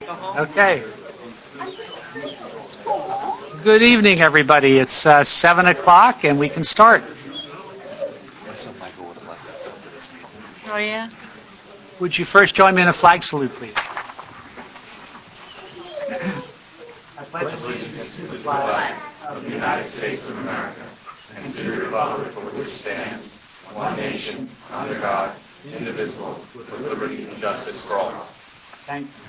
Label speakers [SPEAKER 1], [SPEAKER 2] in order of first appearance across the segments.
[SPEAKER 1] Okay. Good evening, everybody. It's 7 o'clock, and we can start.
[SPEAKER 2] Oh, yeah?
[SPEAKER 1] Would you first join me in a flag salute, please? I pledge allegiance to the flag of the United States of America and to the republic for which it stands, one nation, under God, indivisible, with liberty and justice for all. Thank you.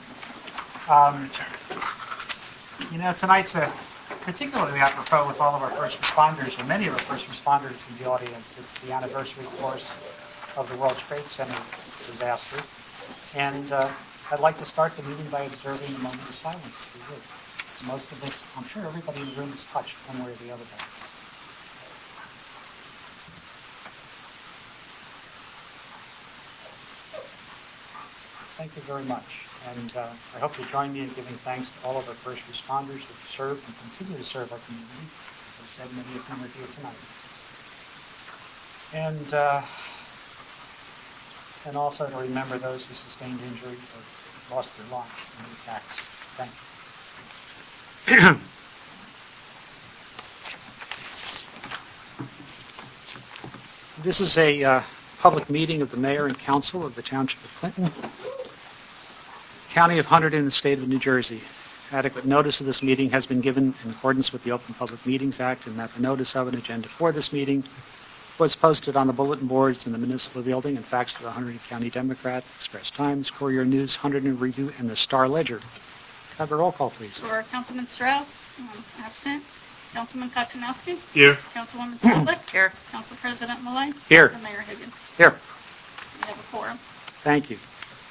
[SPEAKER 1] Tonight's particularly apropos with all of our first responders, or many of our first responders in the audience. It's the anniversary, of course, of the World Trade Center disaster. And I'd like to start the meeting by observing a moment of silence, if we would. Most of us, I'm sure everybody in the room is touched one way or the other by this. Thank you very much. And I hope you join me in giving thanks to all of our first responders who have served and continue to serve our community. As I said, many of whom are here tonight. And also to remember those who sustained injury or lost their lives in the attacks. Thank you. This is a public meeting of the Mayor and Council of the Township of Clinton, County of Hunterdon, and the State of New Jersey. Adequate notice of this meeting has been given in accordance with the Open Public Meetings Act, and that the notice of an agenda for this meeting was posted on the bulletin boards in the municipal building and faxed to the Hunterdon County Democrat, Express Times, Courier News, Hunterdon Review, and the Star Ledger. Can I have a roll call, please?
[SPEAKER 2] For Councilman Strauss, absent. Councilman Kochanowski?
[SPEAKER 3] Here.
[SPEAKER 2] Councilwoman Smolik? Here. Council President Malay?
[SPEAKER 1] Here.
[SPEAKER 2] And Mayor Higgins?
[SPEAKER 1] Here.
[SPEAKER 2] We have a quorum.
[SPEAKER 1] Thank you.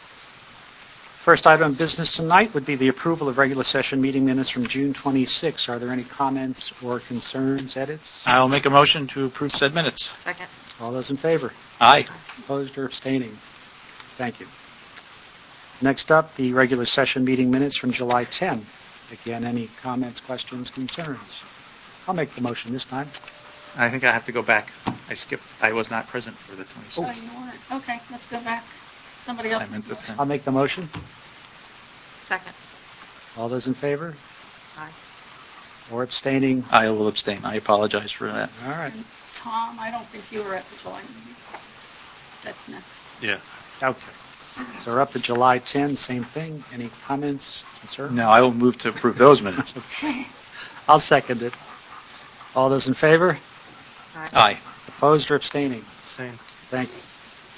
[SPEAKER 1] First item of business tonight would be the approval of regular session meeting minutes from June 26. Are there any comments or concerns, edits?
[SPEAKER 3] I'll make a motion to approve said minutes.
[SPEAKER 2] Second.
[SPEAKER 1] All those in favor?
[SPEAKER 3] Aye.
[SPEAKER 1] Opposed or abstaining? Thank you. Next up, the regular session meeting minutes from July 10. Again, any comments, questions, concerns? I'll make the motion this time.
[SPEAKER 3] I think I have to go back. I was not present for the 26th.
[SPEAKER 2] Oh, you weren't. Okay, let's go back. Somebody else.
[SPEAKER 3] I meant the 10th.
[SPEAKER 1] I'll make the motion.
[SPEAKER 2] Second.
[SPEAKER 1] All those in favor?
[SPEAKER 2] Aye.
[SPEAKER 1] Or abstaining?
[SPEAKER 3] I will abstain. I apologize for that.
[SPEAKER 1] All right.
[SPEAKER 2] And Tom, I don't think you were at the July meeting. That's next.
[SPEAKER 3] Yeah.
[SPEAKER 1] Okay. So we're up to July 10, same thing. Any comments, concerns?
[SPEAKER 3] No, I will move to approve those minutes.
[SPEAKER 1] I'll second it. All those in favor?
[SPEAKER 3] Aye.
[SPEAKER 1] Opposed or abstaining?
[SPEAKER 3] Same.
[SPEAKER 1] Thank you.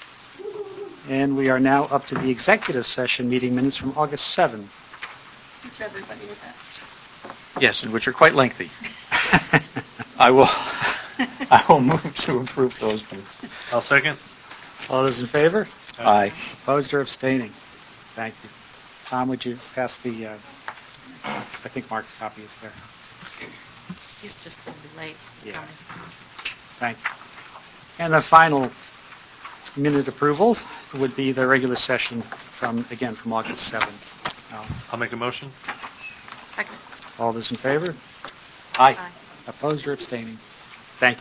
[SPEAKER 1] And we are now up to the executive session meeting minutes from August 7.
[SPEAKER 2] Which everybody was at.
[SPEAKER 3] Yes, and which are quite lengthy. I will move to approve those minutes.
[SPEAKER 4] I'll second.
[SPEAKER 1] All those in favor?
[SPEAKER 3] Aye.
[SPEAKER 1] Opposed or abstaining? Thank you. Tom, would you pass the, I think Mark's copy is there.
[SPEAKER 2] He's just going to be late. He's coming.
[SPEAKER 1] Thank you. And the final minute approvals would be the regular session from August 7th.
[SPEAKER 4] I'll make a motion.
[SPEAKER 2] Second.
[SPEAKER 1] All those in favor?
[SPEAKER 3] Aye.
[SPEAKER 1] Opposed or abstaining? Thank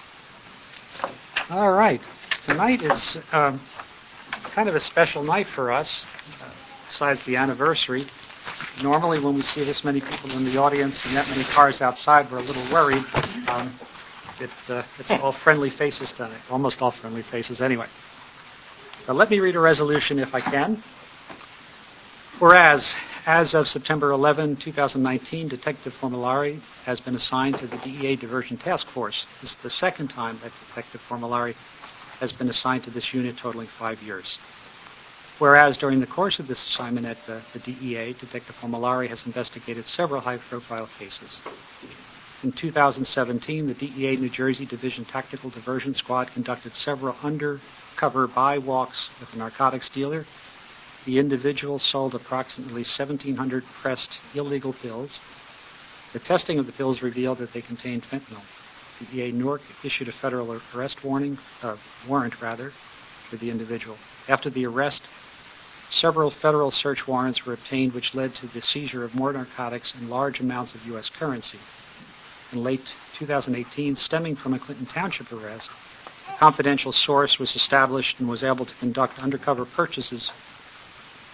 [SPEAKER 1] you. All right. Tonight is kind of a special night for us, besides the anniversary. Normally when we see this many people in the audience and that many cars outside, we're a little worried. It's all friendly faces tonight, almost all friendly faces anyway. So let me read a resolution if I can. Whereas, as of September 11, 2019, Detective Formulari has been assigned to the DEA Diversion Task Force. This is the second time that Detective Formulari has been assigned to this unit, totaling 5 years. Whereas during the course of this assignment at the DEA, Detective Formulari has investigated several high-profile cases. In 2017, the DEA New Jersey Division Tactical Diversion Squad conducted several undercover buy-walks with a narcotics dealer. The individual sold approximately 1,700 pressed illegal pills. The testing of the pills revealed that they contained fentanyl. DEA Newark issued a federal arrest warrant for the individual. After the arrest, several federal search warrants were obtained, which led to the seizure of more narcotics and large amounts of U.S. currency. In late 2018, stemming from a Clinton Township arrest, a confidential source was established and was able to conduct undercover purchases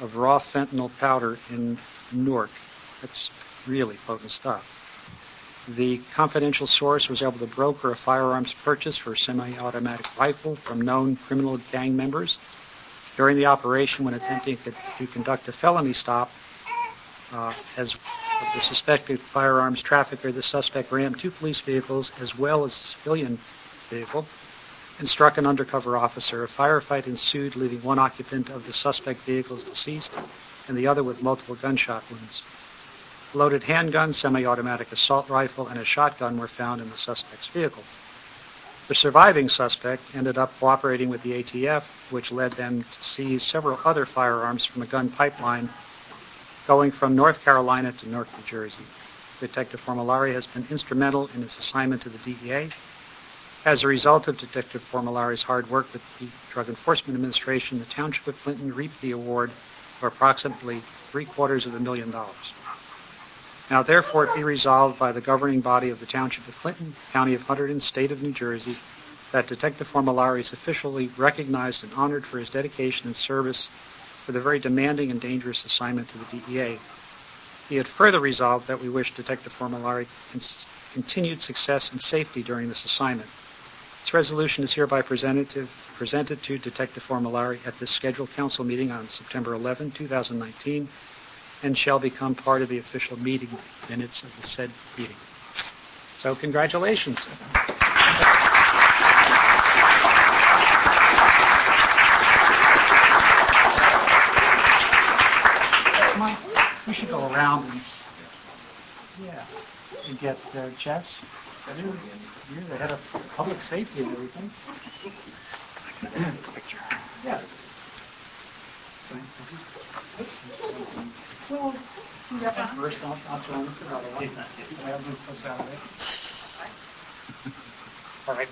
[SPEAKER 1] of raw fentanyl powder in Newark. That's really potent stuff. The confidential source was able to broker a firearms purchase for a semi-automatic rifle from known criminal gang members. During the operation, when attempting to conduct a felony stop, as of the suspected firearms trafficker, the suspect rammed 2 police vehicles as well as a civilian vehicle and struck an undercover officer. A firefight ensued, leaving 1 occupant of the suspect vehicles deceased and the other with multiple gunshot wounds. A loaded handgun, semi-automatic assault rifle, and a shotgun were found in the suspect's vehicle. The surviving suspect ended up cooperating with the ATF, which led them to seize several other firearms from a gun pipeline going from North Carolina to Newark, New Jersey. Detective Formulari has been instrumental in his assignment to the DEA. As a result of Detective Formulari's hard work with the Drug Enforcement Administration, the Township of Clinton reaped the award of approximately $750,000. Now, therefore, it be resolved by the governing body of the Township of Clinton, County of Hunterdon, State of New Jersey, that Detective Formulari is officially recognized and honored for his dedication and service for the very demanding and dangerous assignment to the DEA. Be it further resolved that we wish Detective Formulari continued success and safety during this assignment. This resolution is hereby presented to Detective Formulari at this scheduled council meeting on September 11, 2019, and shall become part of the official meeting minutes of the said meeting. So, congratulations. We should go around and get Jess. You're the head of public safety and everything. Picture. Yeah. Well, first, I'll join you for another one. I have moved us out of it. All right.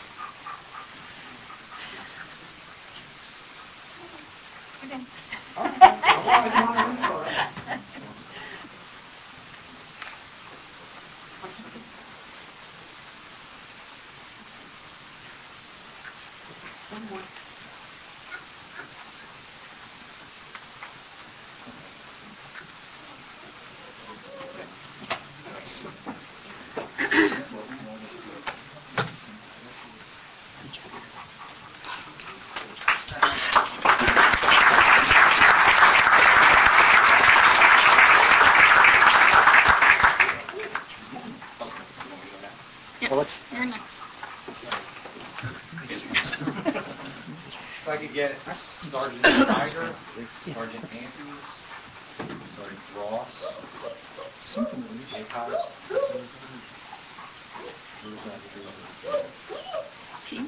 [SPEAKER 2] You're next.
[SPEAKER 4] If I could get Sergeant Tiger, Sergeant Andrews, Sergeant Ross, Aycott.
[SPEAKER 2] Team.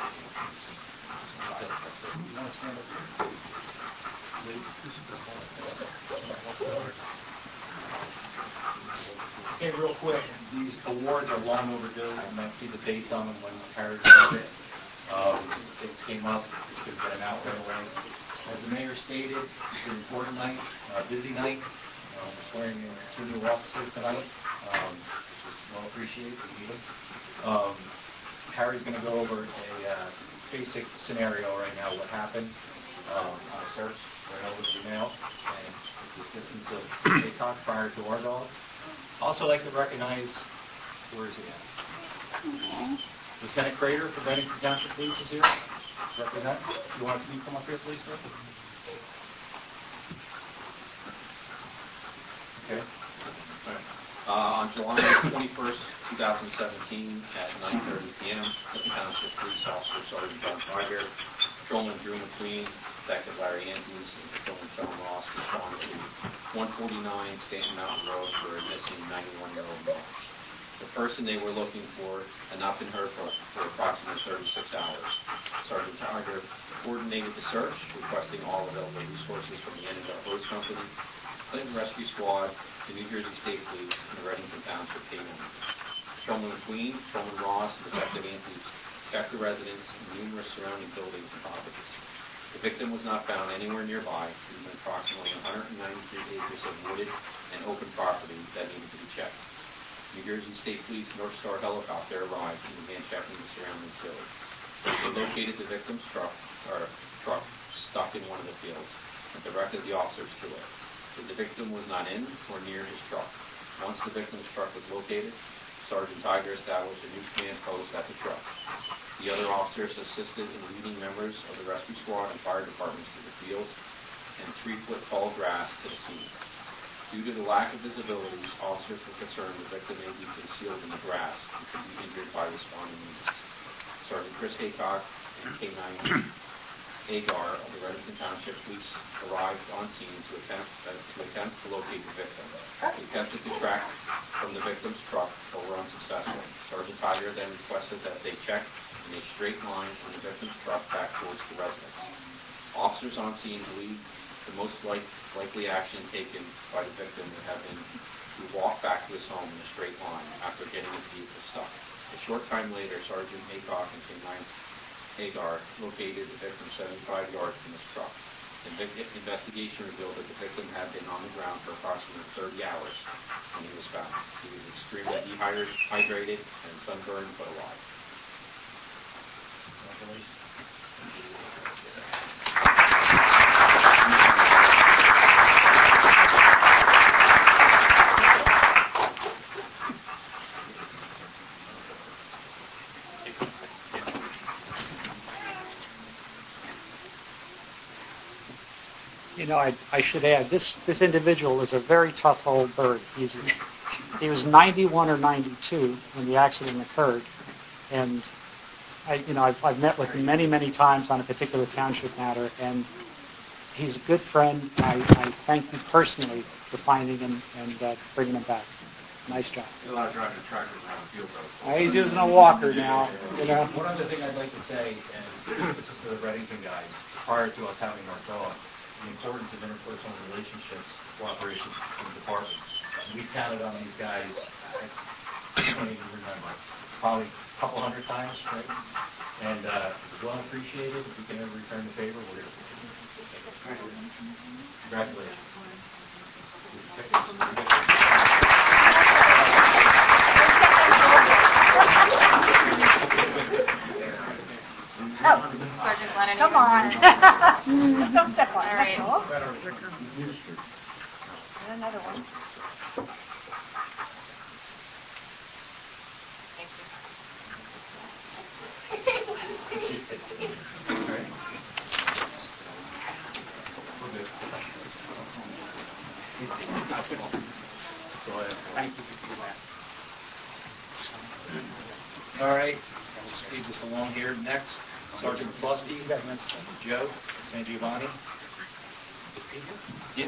[SPEAKER 4] Okay, real quick, these awards are long overdue. You might see the dates on them when Harry does it. Things came up, just couldn't get them out right away. As the mayor stated, it's an important night, busy night. We're swearing in 2 new officers tonight, which is well appreciated. We need them. Harry's going to go over a basic scenario right now, what happened on a search, right over the mail, and with the assistance of Aycott prior to our dog. Also like to recognize, where is he at? Lieutenant Crater from Bennington Township Police is here. Represent. You come up here, please, sir? Okay.
[SPEAKER 5] On July 21st, 2017, at 9:30 p.m., the Township Police Officer Sergeant John Tiger, Patrolman Drew McQueen, Detective Larry Andrews, and Patrolman Sean Ross responded to 149 Stanton Mountain Road for a missing 91-year-old male. The person they were looking for had not been heard for approximately 36 hours. Sergeant Tiger coordinated the search, requesting all available resources from the Annandale Hose Company, Clinton Rescue Squad, the New Jersey State Police, and the Reddington Township Canine. Patrolman McQueen, Patrolman Ross, and Detective Andrews checked the residence and numerous surrounding buildings and properties. The victim was not found anywhere nearby, leaving approximately 193 acres of wooded and open property that needed to be checked. New Jersey State Police North Star helicopter arrived and began checking the surrounding fields. They located the victim's truck stuck in one of the fields. and directed the officers to it. The victim was not in or near his truck. Once the victim's truck was located, Sergeant Tiger established a new command post at the truck. The other officers assisted in leading members of the rescue squad and fire departments to the fields and 3-foot tall grass to the scene. Due to the lack of visibility, officers were concerned the victim may be concealed in the grass and could be injured by responding units. Sergeant Chris Haycock and K9 Agar of the Reddington Township Police arrived on scene to attempt to locate the victim. They attempted to track from the victim's truck, but were unsuccessful. Sergeant Tiger then requested that they check in a straight line from the victim's truck back towards the residence. Officers on scene believe the most likely action taken by the victim would have been to walk back to his home in a straight line after getting his vehicle stuck. A short time later, Sergeant Haycock and K9 Agar located the victim 75 yards from his truck. Investigation revealed that the victim had been on the ground for approximately 30 hours when he was found. He was extremely dehydrated and sunburned but alive.
[SPEAKER 1] You know, I should add, this individual is a very tough old bird. He was 91 or 92 when the accident occurred, and I've met with him many, many times on a particular township matter, and he's a good friend. I thank you personally for finding him and bringing him back. Nice job.
[SPEAKER 4] A lot of driving tractors around the field, though.
[SPEAKER 1] He's using a walker now. You know.
[SPEAKER 4] One other thing I'd like to say, and this is for the Reddington guys, prior to us having our dog, the importance of interpersonal relationships, cooperation between departments. And we've counted on these guys, I can't even remember, probably a couple hundred times, right? And it's well appreciated. If we can ever return the favor, we're going to. Congratulations.
[SPEAKER 2] Sergeant Lennon.
[SPEAKER 6] Come on. Just don't step on it.
[SPEAKER 2] All right.
[SPEAKER 6] That's all. And another one. Thank
[SPEAKER 1] Thank you for that.
[SPEAKER 4] All right, we'll speed this along here. Next, Sergeant McCluskey, Joe San Giovanni. Yep.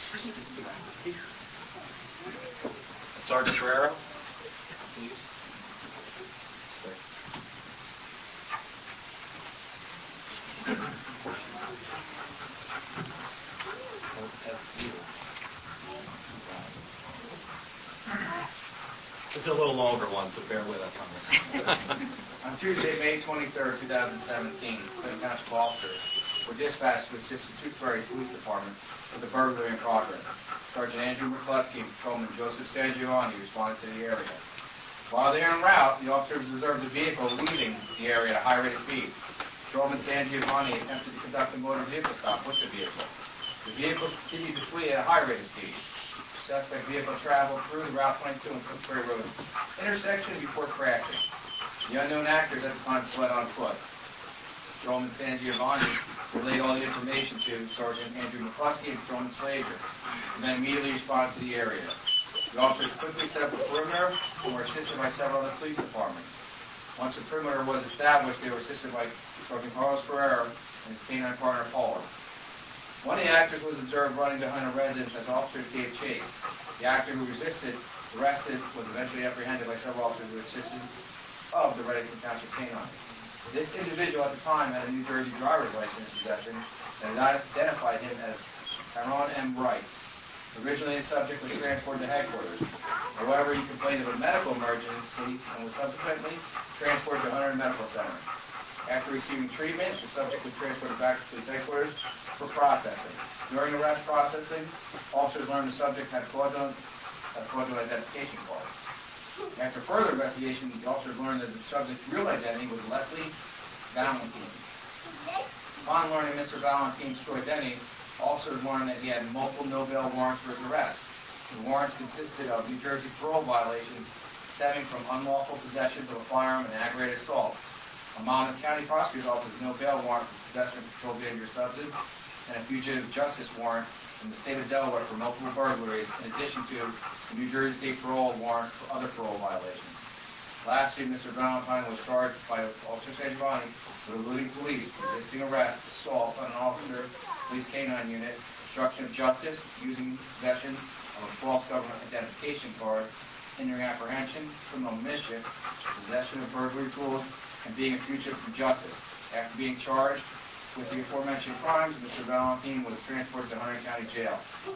[SPEAKER 4] Sergeant Ferrero, please. It's a little longer one, so bear with us on this.
[SPEAKER 7] On Tuesday, May 23rd, 2017, Clinton Township officers were dispatched to assist the Tewksbury Police Department with a burglary in progress. Sergeant Andrew McCluskey and Patrolman Joseph San Giovanni responded to the area. While they were en route, the officers observed the vehicle leaving the area at a high rate of speed. Patrolman San Giovanni attempted to conduct a motor vehicle stop with the vehicle. The vehicle continued to flee at a high rate of speed. The suspect vehicle traveled through the Route 22 and Tewksbury Road intersection before crashing. The unknown actors at the time fled on foot. Patrolman San Giovanni relayed all the information to Sergeant Andrew McCluskey and Patrolman Slager, and then immediately responded to the area. The officers quickly set up a perimeter and were assisted by several other police departments. Once the perimeter was established, they were assisted by Sergeant Carlos Ferreira and his canine partner Paulus. One of the actors was observed running behind a residence as officers gave chase. The actor who resisted, arrested, was eventually apprehended by several officers with assistance of the Reddington Township Canine. This individual at the time had a New Jersey driver's license possession and identified him as Aaron M. Wright. Originally, the subject was transported to headquarters. However, he complained of a medical emergency and was subsequently transported to Hunter Medical Center. After receiving treatment, the subject was transported back to police headquarters for processing. During arrest processing, officers learned the subject had a fraudulent identification card. After further investigation, the officers learned that the subject's real identity was Leslie Valentine. Upon learning Mr. Valentine's true identity, Officers learned that he had multiple no-bail warrants for his arrest. The warrants consisted of New Jersey parole violations stemming from unlawful possession of a firearm and aggravated assault, a Monmouth County Prosecutor's Office no-bail warrant for possession of controlled dangerous substance, and a fugitive justice warrant from the state of Delaware for multiple burglaries, in addition to the New Jersey State parole warrant for other parole violations. Lastly, Mr. Valentine was charged by Officer Sangiovanni with eluding police, resisting arrest, assault on an officer, police canine unit, obstruction of justice, using possession of a false government identification card, hindering apprehension, criminal mischief, possession of burglary tools, and being a fugitive from justice. After being charged with the aforementioned crimes, Mr. Valentine was transported to Hunter County Jail.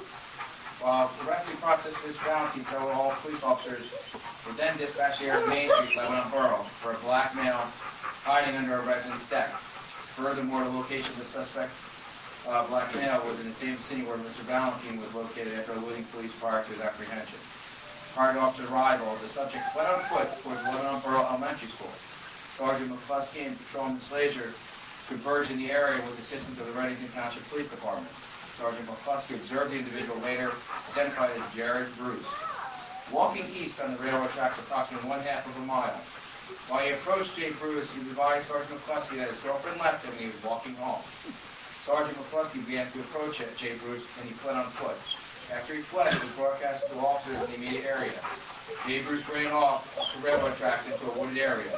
[SPEAKER 7] While the arresting process of Mr. Valentine, several all police officers were then dispatched here at Main Street, Lebanon Borough, for a black male hiding under a resident's deck. Furthermore, the location of the suspect black male was in the same city where Mr. Valentine was located after eluding police prior to his apprehension. Prior to officer's arrival, the subject fled on foot towards Lebanon Borough Elementary School. Sergeant McCluskey and Patrolman Slazer converged in the area with assistance of the Reddington Township Police Department. Sergeant McCluskey observed the individual, later identified as Jared Bruce, walking east on the railroad tracks approximately 1/2 of a mile. While he approached Jay Bruce, he advised Sergeant McCluskey that his girlfriend left him and he was walking home. Sergeant McCluskey began to approach Jay Bruce and he fled on foot. After he fled, he was broadcast to officers in the immediate area. Jay Bruce ran off the railroad tracks into a wooded area.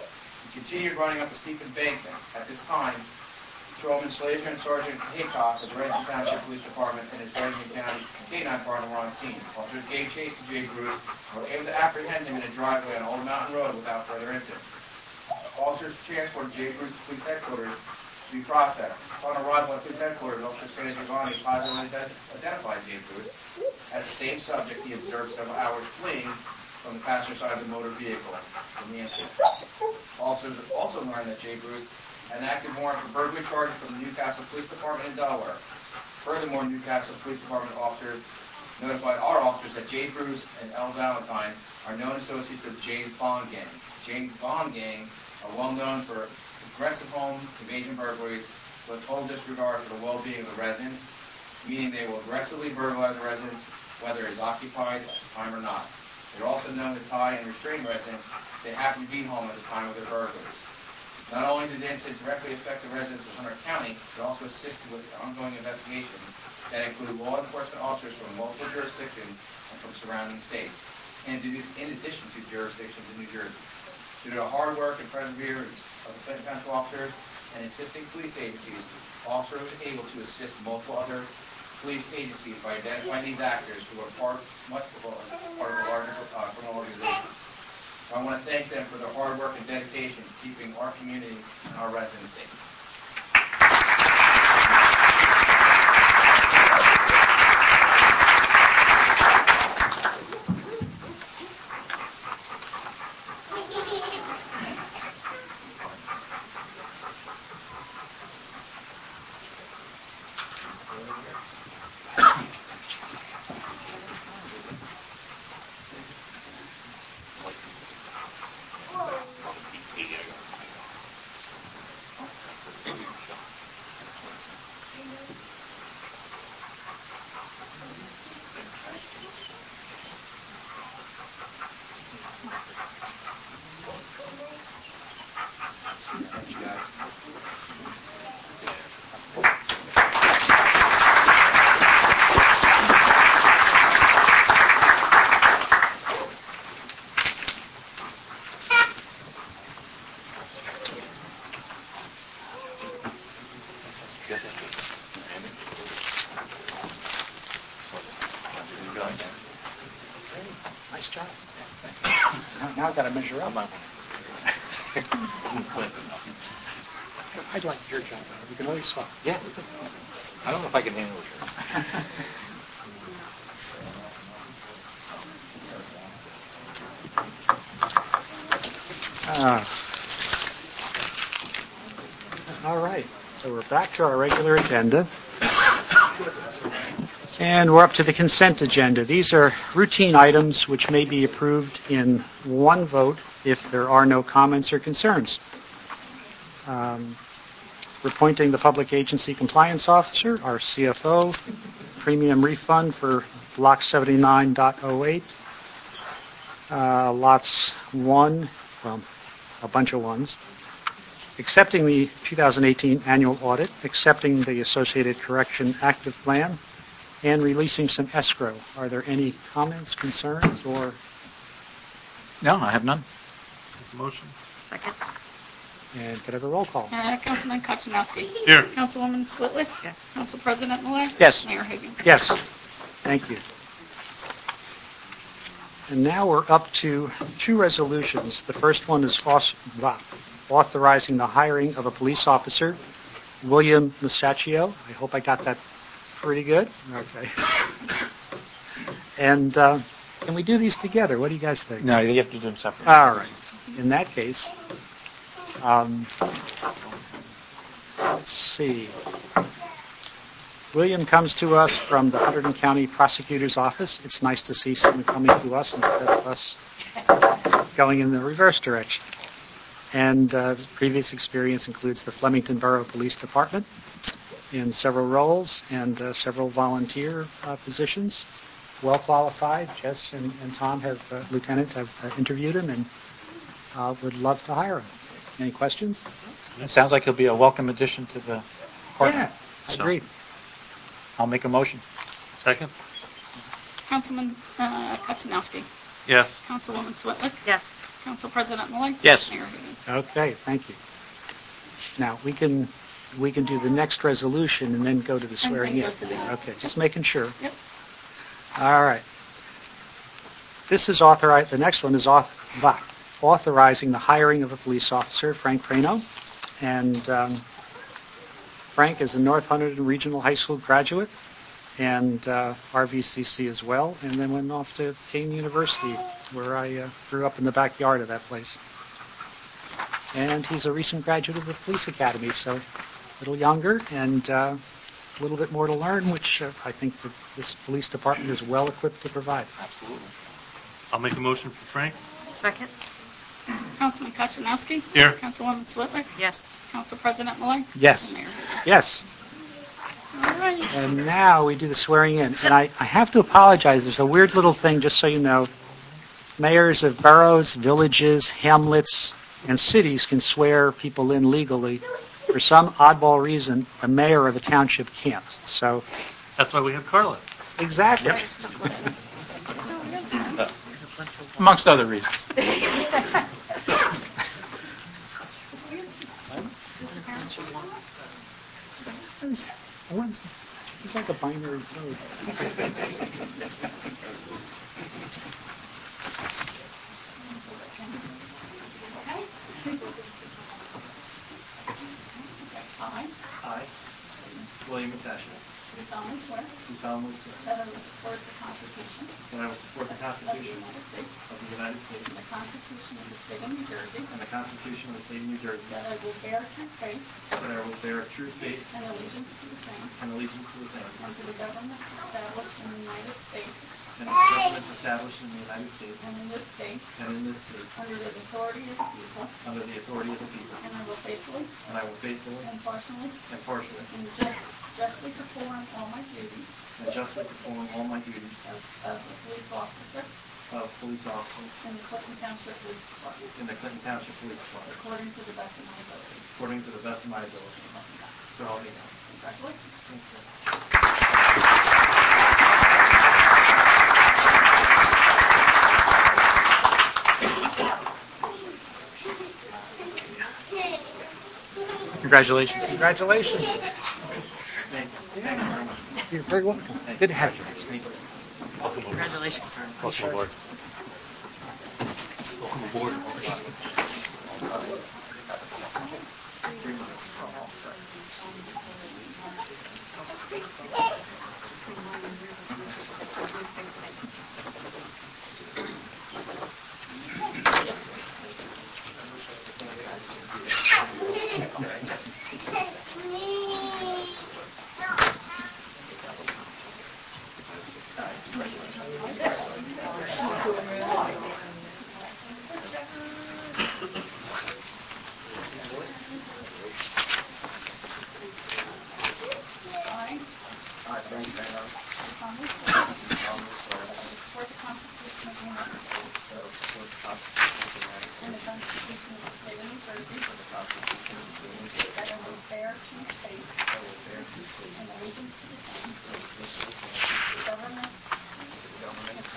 [SPEAKER 7] He continued running up a steep embankment. At this time, Patrolman Slazer and Sergeant Haycock of the Reddington Township Police Department and his Reddington County K-9 partner were on scene. Officers gave chase to Jay Bruce and were able to apprehend him in a driveway on Old Mountain Road without further incident. Officers transported Jay Bruce to police headquarters to be processed. Upon arrival at police headquarters, Officer Sangiovanni positively identified Jay Bruce as the same subject he observed several hours fleeing from the passenger side of the motor vehicle from the incident. Officers also learned that Jay Bruce had an active warrant for burglary charges from the Newcastle Police Department in Delaware. Furthermore, Newcastle Police Department officers notified our officers that Jay Bruce and L. Valentine are known associates of the James Bond Gang. The James Bond Gang are well known for aggressive home invasion burglaries with total disregard for the well-being of the residents, meaning they will aggressively burglarize the residence whether it is occupied at the time or not. They're also known to tie and restrain residents if they happen to be home at the time of their burglaries. Not only did the incident directly affect the residents of Hunter County, it also assisted with ongoing investigations that include law enforcement officers from multiple jurisdictions and from surrounding states, in addition to jurisdictions in New Jersey. Due to the hard work and perseverance of the Clinton Township officers and assisting police agencies, officers were able to assist multiple other police agencies by identifying these actors who are part of the larger criminal organization. So I want to thank them for their hard work and dedication to keeping our community and our residents safe.
[SPEAKER 1] Nice job. Now I've got to measure up. I'd like your job. You can always swap.
[SPEAKER 3] Yeah. I don't know if I can handle yours.
[SPEAKER 1] All right. So we're back to our regular agenda. And we're up to the consent agenda. These are routine items which may be approved in one vote if there are no comments or concerns. We're appointing the Public Agency Compliance Officer, our CFO, premium refund for Block 79.08, lots 1, well, a bunch of ones, accepting the 2018 annual audit, accepting the Associated Correction Active Plan, and releasing some escrow. Are there any comments, concerns, or?
[SPEAKER 3] No, I have none.
[SPEAKER 8] Motion.
[SPEAKER 2] Second.
[SPEAKER 1] And could I have a roll call?
[SPEAKER 2] Councilman Kaczynowski.
[SPEAKER 8] Here.
[SPEAKER 2] Councilwoman Switlick.
[SPEAKER 6] Yes.
[SPEAKER 2] Council President Miller.
[SPEAKER 3] Yes.
[SPEAKER 2] Mayor Higgins.
[SPEAKER 1] Yes. Thank you. And now we're up to 2 resolutions. The first one is authorizing the hiring of a police officer, William Musacchio. I hope I got that pretty good. Okay. And can we do these together? What do you guys think?
[SPEAKER 3] No, you have to do them separately.
[SPEAKER 1] All right. In that case, let's see. William comes to us from the Hunterdon County Prosecutor's Office. It's nice to see someone coming to us instead of us going in the reverse direction. And his previous experience includes the Flemington Borough Police Department in several roles and several volunteer positions. Well qualified. Jess and Tom Lieutenant have interviewed him and would love to hire him. Any questions?
[SPEAKER 3] It sounds like he'll be a welcome addition to the department.
[SPEAKER 1] I agree.
[SPEAKER 3] I'll make a motion.
[SPEAKER 8] Second.
[SPEAKER 2] Councilman Kaczynowski.
[SPEAKER 8] Yes.
[SPEAKER 2] Councilwoman Switlick.
[SPEAKER 6] Yes.
[SPEAKER 2] Council President Miller.
[SPEAKER 3] Yes.
[SPEAKER 2] Mayor Higgins.
[SPEAKER 1] Okay, thank you. Now, we can do the next resolution and then go to the swearing in.
[SPEAKER 2] go to the-
[SPEAKER 1] Okay, just making sure.
[SPEAKER 2] Yep.
[SPEAKER 1] All right. This is authorized. The next one is authorizing the hiring of a police officer, Frank Prano. And Frank is a North Hunterdon Regional High School graduate and RVCC as well, and then went off to Kane University, where I grew up in the backyard of that place. And he's a recent graduate of the Police Academy, so a little younger and a little bit more to learn, which I think that this police department is well equipped to provide.
[SPEAKER 3] Absolutely.
[SPEAKER 8] I'll make a motion for Frank.
[SPEAKER 6] Second.
[SPEAKER 2] Councilman Kaczynowski.
[SPEAKER 8] Here.
[SPEAKER 2] Councilwoman Switlick.
[SPEAKER 6] Yes.
[SPEAKER 2] Council President Miller.
[SPEAKER 1] Yes.
[SPEAKER 2] And Mayor Higgins.
[SPEAKER 1] Yes.
[SPEAKER 2] All right.
[SPEAKER 1] And now we do the swearing in. And I have to apologize. There's a weird little thing, just so you know. Mayors of boroughs, villages, hamlets, and cities can swear people in legally. For some oddball reason, the mayor of a township can't. So,
[SPEAKER 8] That's why we have Carla.
[SPEAKER 1] exactly.
[SPEAKER 3] Amongst other reasons.
[SPEAKER 1] It's like a binary code.
[SPEAKER 4] I, William Musacchio,
[SPEAKER 2] Do solemnly swear
[SPEAKER 4] do solemnly swear
[SPEAKER 2] that I will support the Constitution
[SPEAKER 4] that I will support the
[SPEAKER 2] of the
[SPEAKER 4] Constitution
[SPEAKER 2] United States
[SPEAKER 4] of the United States
[SPEAKER 2] and the Constitution of the State of New Jersey,
[SPEAKER 4] and the Constitution of the State of New Jersey,
[SPEAKER 2] that I will bear true faith
[SPEAKER 4] that I will bear true faith
[SPEAKER 2] and allegiance to the same
[SPEAKER 4] and allegiance to the same,
[SPEAKER 2] and to the governments established in the United States
[SPEAKER 4] and the governments established in the United States
[SPEAKER 2] and in this state
[SPEAKER 4] and in this state,
[SPEAKER 2] under the authority of the people,
[SPEAKER 4] under the authority of the people,
[SPEAKER 2] and I will faithfully,
[SPEAKER 4] and I will faithfully,
[SPEAKER 2] impartially,
[SPEAKER 4] impartially,
[SPEAKER 2] and justly perform all my duties
[SPEAKER 4] and justly perform all my duties
[SPEAKER 2] of a police officer
[SPEAKER 4] of police officer
[SPEAKER 2] in the Clinton Township Police Department,
[SPEAKER 4] in the Clinton Township Police Department,
[SPEAKER 2] according to the best of my ability.
[SPEAKER 4] according to the best of my ability. So help me God.
[SPEAKER 2] Congratulations.
[SPEAKER 4] Thank you.
[SPEAKER 3] Congratulations.
[SPEAKER 1] Congratulations.
[SPEAKER 4] Thank you very much.
[SPEAKER 1] You're very welcome. Good to have you.
[SPEAKER 6] Congratulations.
[SPEAKER 8] Welcome aboard. Welcome aboard.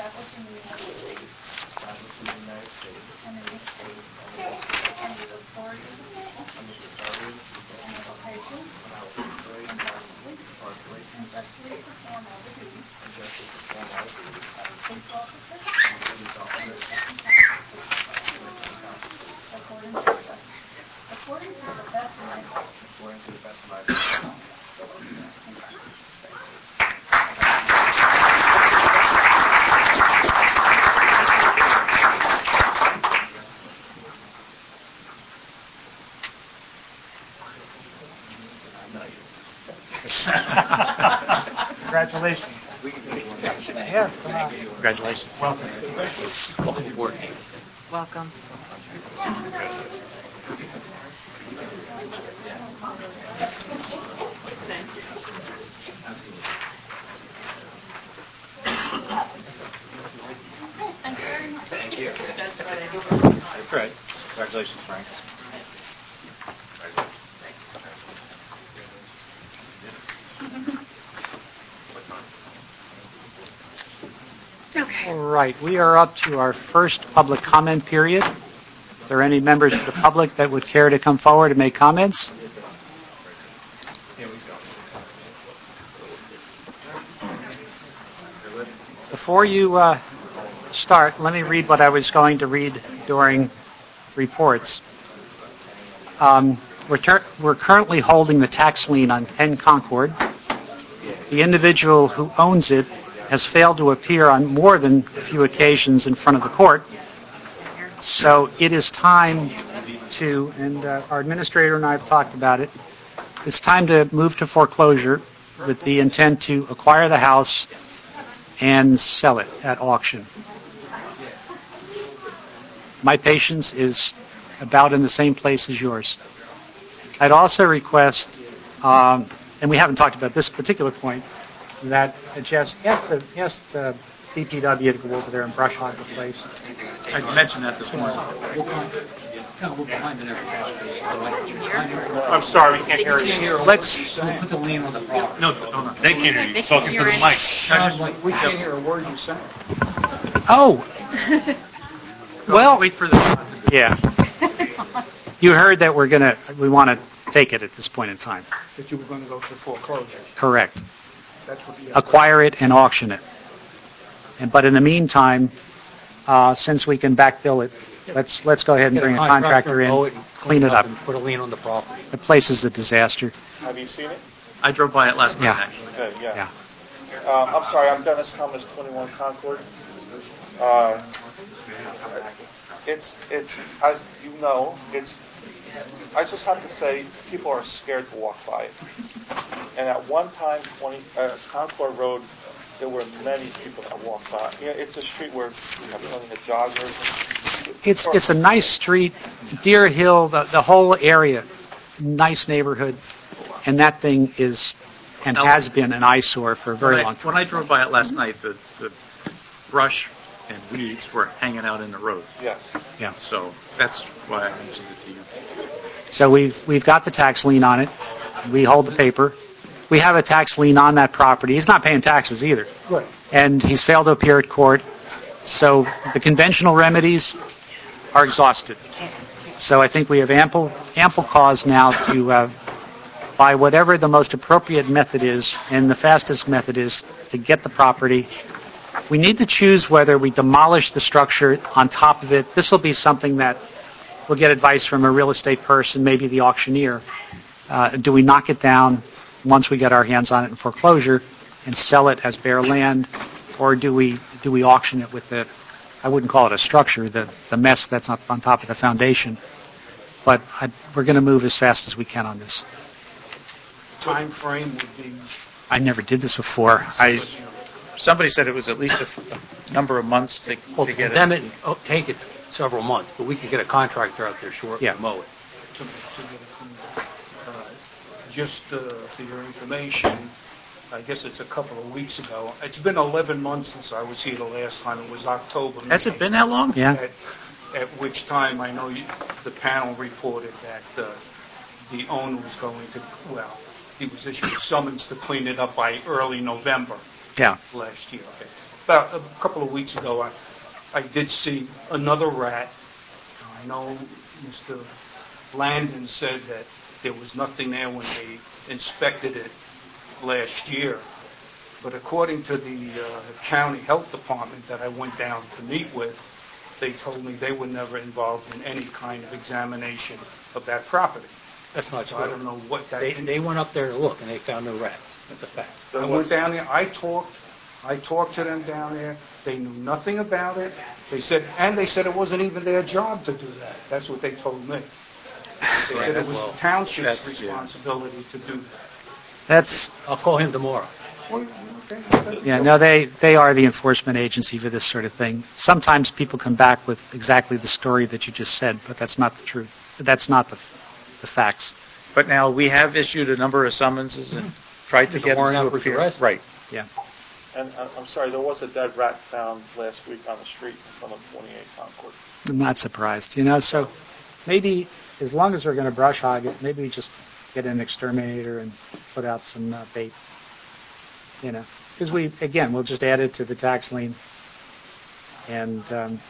[SPEAKER 2] established in the United States
[SPEAKER 4] established in the United States
[SPEAKER 2] and in this state under the authority
[SPEAKER 4] under the authority
[SPEAKER 2] and vocation
[SPEAKER 4] and I will faithfully, impartially,
[SPEAKER 2] and justly perform all the duties
[SPEAKER 4] and justly perform all the duties
[SPEAKER 2] of a police officer
[SPEAKER 4] of a police officer
[SPEAKER 2] according to the best of my ability.
[SPEAKER 4] according to the best of my ability. So help me God.
[SPEAKER 1] Congratulations. Yes, come on.
[SPEAKER 3] Congratulations.
[SPEAKER 1] Welcome.
[SPEAKER 3] Welcome aboard.
[SPEAKER 6] Welcome.
[SPEAKER 2] Thank you very much.
[SPEAKER 4] Thank you.
[SPEAKER 2] That's what it is.
[SPEAKER 3] That's right. Congratulations, Frank.
[SPEAKER 1] All right, we are up to our first public comment period. Are there any members of the public that would care to come forward and make comments? Before you start, let me read what I was going to read during reports. We're currently holding the tax lien on 10 Concord. The individual who owns it has failed to appear on more than a few occasions in front of the court. So it is time to, and our administrator and I have talked about it, it's time to move to foreclosure with the intent to acquire the house and sell it at auction. My patience is about in the same place as yours. I'd also request, and we haven't talked about this particular point, that Jess, ask the DPW to go over there and brush hog the place.
[SPEAKER 3] I mentioned that this morning. I'm sorry, we can't hear you.
[SPEAKER 1] Let's.
[SPEAKER 3] Put the lien on the property. No, they can't hear you. You're talking to the mic.
[SPEAKER 4] We can't hear a word you say.
[SPEAKER 1] Oh. Well,
[SPEAKER 3] wait for the.
[SPEAKER 1] Yeah. You heard that we want to take it at this point in time.
[SPEAKER 4] That you were going to go to foreclosure.
[SPEAKER 1] Correct.
[SPEAKER 4] That's what the
[SPEAKER 1] Acquire it and auction it. But in the meantime, since we can back bill it, let's go ahead and bring a contractor in, clean it up.
[SPEAKER 3] Put a lien on the property.
[SPEAKER 1] The place is a disaster.
[SPEAKER 9] Have you seen it?
[SPEAKER 3] I drove by it last night,
[SPEAKER 1] Yeah.
[SPEAKER 3] actually.
[SPEAKER 9] Good, yeah.
[SPEAKER 1] Yeah.
[SPEAKER 9] I'm sorry, I'm Dennis Thomas, 21 Concord. It's as you know, I just have to say, people are scared to walk by it. And at one time, Concord Road, there were many people that walked by. You know, it's a street where you have plenty of joggers.
[SPEAKER 1] It's a nice street, Deer Hill, the whole area, nice neighborhood, and that thing is and has been an eyesore for a very long time.
[SPEAKER 3] When I drove by it last night, the brush and weeds were hanging out in the road.
[SPEAKER 9] Yes.
[SPEAKER 1] Yeah.
[SPEAKER 3] So that's why I mentioned it to you.
[SPEAKER 1] So we've got the tax lien on it. We hold the paper. We have a tax lien on that property. He's not paying taxes either.
[SPEAKER 4] Right.
[SPEAKER 1] And he's failed to appear at court. So the conventional remedies are exhausted. So I think we have ample cause now to by whatever the most appropriate method is and the fastest method is to get the property. We need to choose whether we demolish the structure on top of it. This will be something that we'll get advice from a real estate person, maybe the auctioneer. Do we knock it down once we get our hands on it in foreclosure and sell it as bare land, or do we auction it with the, I wouldn't call it a structure, the mess that's up on top of the foundation. But we're going to move as fast as we can on this.
[SPEAKER 4] Time frame would be.
[SPEAKER 1] I never did this before.
[SPEAKER 3] Somebody said it was at least a number of months to get it.
[SPEAKER 10] Condemn it and take it several months, but we could get a contractor out there shortly to mow it.
[SPEAKER 4] To get it cleaned up. Just for your information, I guess it's a couple of weeks ago. It's been 11 months since I was here the last time. It was October.
[SPEAKER 3] Has it been that long?
[SPEAKER 1] Yeah.
[SPEAKER 4] At which time I know the panel reported that the owner was going to, he was issued a summons to clean it up by early November
[SPEAKER 1] Yeah.
[SPEAKER 4] last year.
[SPEAKER 11] about a couple of weeks ago, I did see another rat. I know Mr. Landon said that there was nothing there when they inspected it last year. But according to the county health department that I went down to meet with, they told me they were never involved in any kind of examination of that property.
[SPEAKER 10] That's not
[SPEAKER 11] So
[SPEAKER 10] true.
[SPEAKER 11] I don't know what that
[SPEAKER 10] They went up there to look, and they found no rats. That's a fact.
[SPEAKER 11] I went down there, I talked to them down there. They knew nothing about it. They said it wasn't even their job to do that. That's what they told me. They said it was the township's responsibility to do that.
[SPEAKER 10] I'll call him tomorrow.
[SPEAKER 11] Well,
[SPEAKER 1] Yeah, no, they are the enforcement agency for this sort of thing. Sometimes people come back with exactly the story that you just said, but that's not the truth. That's not the facts.
[SPEAKER 3] But now we have issued a number of summonses and tried to get them to appear. Right.
[SPEAKER 1] Yeah.
[SPEAKER 9] And I'm sorry, there was a dead rat found last week on the street in front of 28 Concord.
[SPEAKER 1] I'm not surprised, so maybe as long as we're going to brush hog it, maybe we just get an exterminator and put out some bait, because we'll just add it to the tax lien, and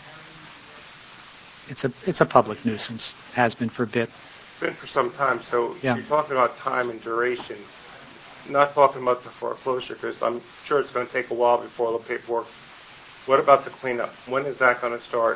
[SPEAKER 1] it's a public nuisance, has been for a bit.
[SPEAKER 12] Been for some time, so
[SPEAKER 1] Yeah.
[SPEAKER 12] you're talking about time and duration, not talking about the foreclosure, because I'm sure it's going to take a while before all the paperwork. What about the cleanup? When is that going to start?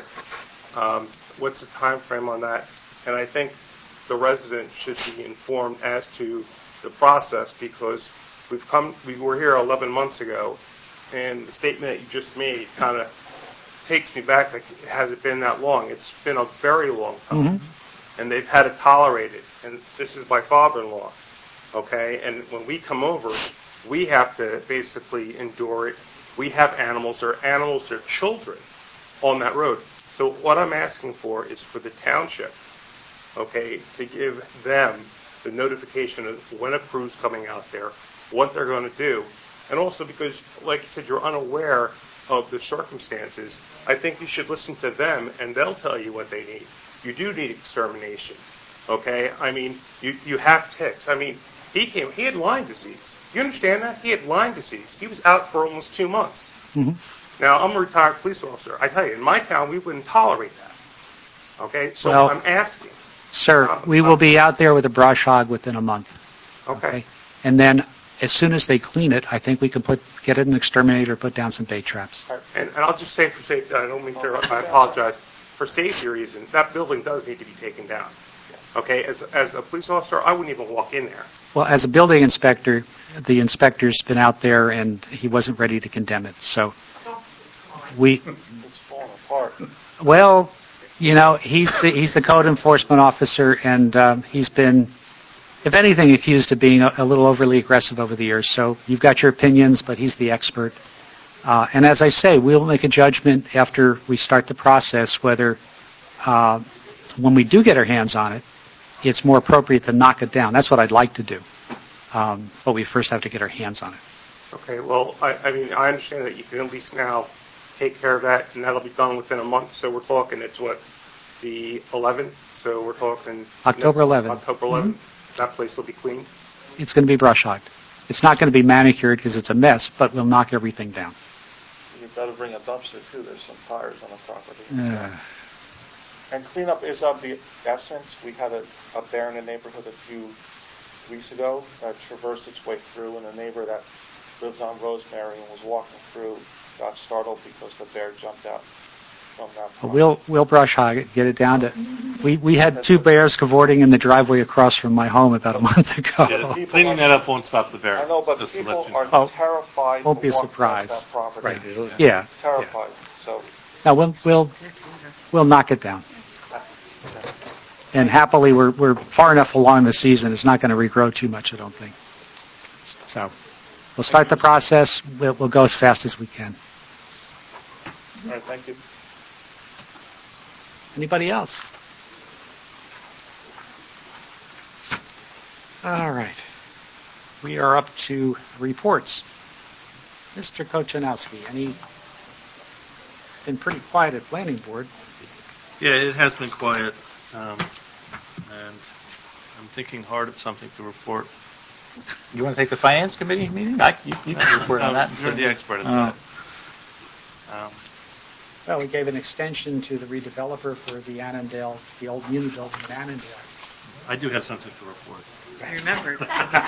[SPEAKER 12] What's the time frame on that? And I think the resident should be informed as to the process, because we were here 11 months ago, and the statement that you just made kind of takes me back. Like, has it been that long? It's been a very long time, and they've had to tolerate it. And this is my father-in-law, okay? And when we come over, we have to basically endure it. We have animals. There are animals, there are children on that road. So what I'm asking for is for the township, okay, to give them the notification of when a crew's coming out there, what they're going to do, and also because, like you said, you're unaware of the circumstances. I think you should listen to them, and they'll tell you what they need. You do need extermination, okay? I mean, you have ticks. I mean, he had Lyme disease. You understand that? He had Lyme disease. He was out for almost 2 months. Now, I'm a retired police officer. I tell you, in my town, we wouldn't tolerate that, okay? So
[SPEAKER 1] Well,
[SPEAKER 12] I'm asking.
[SPEAKER 1] Sir, we will be out there with a brush hog within a month.
[SPEAKER 12] Okay.
[SPEAKER 1] And then as soon as they clean it, I think we can get an exterminator, put down some bait traps.
[SPEAKER 12] And I'll just say for safety, I don't mean to interrupt, I apologize. For safety reasons, that building does need to be taken down. Okay, as a police officer, I wouldn't even walk in there.
[SPEAKER 1] Well, as a building inspector, the inspector's been out there and he wasn't ready to condemn it. So
[SPEAKER 9] It's falling apart.
[SPEAKER 1] well, he's the code enforcement officer, and he's been, if anything, accused of being a little overly aggressive over the years. So you've got your opinions, but he's the expert. And as I say, we'll make a judgment after we start the process whether, when we do get our hands on it, it's more appropriate to knock it down. That's what I'd like to do. But we first have to get our hands on it.
[SPEAKER 12] Okay, well, I mean, I understand that you can at least now take care of that, and that'll be done within a month. So we're talking, it's what, the 11th? So we're talking...
[SPEAKER 1] October 11th.
[SPEAKER 12] October 11th. That place will be cleaned?
[SPEAKER 1] It's going to be brush hogged. It's not going to be manicured because it's a mess, but we'll knock everything down.
[SPEAKER 9] You better bring a dumpster, too. There's some tires on the property. And cleanup is of the essence. We had a bear in the neighborhood a few weeks ago that traversed its way through, and a neighbor that lives on Rosemary and was walking through got startled because the bear jumped out from that property.
[SPEAKER 1] We'll brush hog it, get it down to... We had 2 bears cavorting in the driveway across from my home about a month ago.
[SPEAKER 8] Yeah, cleaning that up won't stop the bears.
[SPEAKER 9] I know, but
[SPEAKER 8] just to
[SPEAKER 9] people
[SPEAKER 8] let you know.
[SPEAKER 9] are terrified
[SPEAKER 1] Won't
[SPEAKER 9] to
[SPEAKER 1] be a
[SPEAKER 9] walk
[SPEAKER 1] surprise.
[SPEAKER 9] past that property.
[SPEAKER 1] Right. Yeah.
[SPEAKER 9] Terrified. So
[SPEAKER 1] Now we'll knock it down. And happily, we're far enough along the season. It's not going to regrow too much, I don't think. So we'll start the process. We'll go as fast as we can.
[SPEAKER 9] all right, thank you.
[SPEAKER 1] Anybody else? All right. We are up to reports. Mr. Kochanowski, been pretty quiet at planning board.
[SPEAKER 8] Yeah, it has been quiet, and I'm thinking hard of something to report.
[SPEAKER 3] You want to take the finance committee meeting? You can report on that.
[SPEAKER 8] You're the expert at that.
[SPEAKER 1] Well, we gave an extension to the redeveloper for the Annandale, the old Muni building in Annandale.
[SPEAKER 8] I do have something to report.
[SPEAKER 13] I remembered.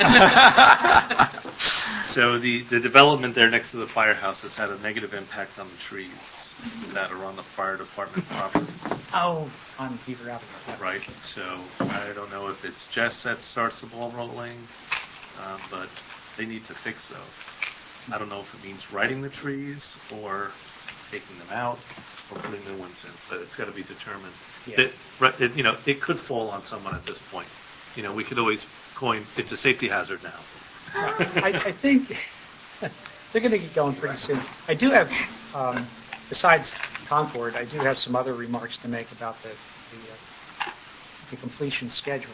[SPEAKER 8] So the development there next to the firehouse has had a negative impact on the trees that are on the fire department property.
[SPEAKER 1] Oh, on Beaver Avenue.
[SPEAKER 8] Right. So I don't know if it's Jess that starts the ball rolling, but they need to fix those. I don't know if it means righting the trees or taking them out or putting new ones in, but it's got to be determined.
[SPEAKER 1] Yeah.
[SPEAKER 8] It could fall on someone at this point. We could always coin it's a safety hazard now.
[SPEAKER 1] I think they're going to get going pretty soon. I do have, besides Concord, I do have some other remarks to make about the completion schedule.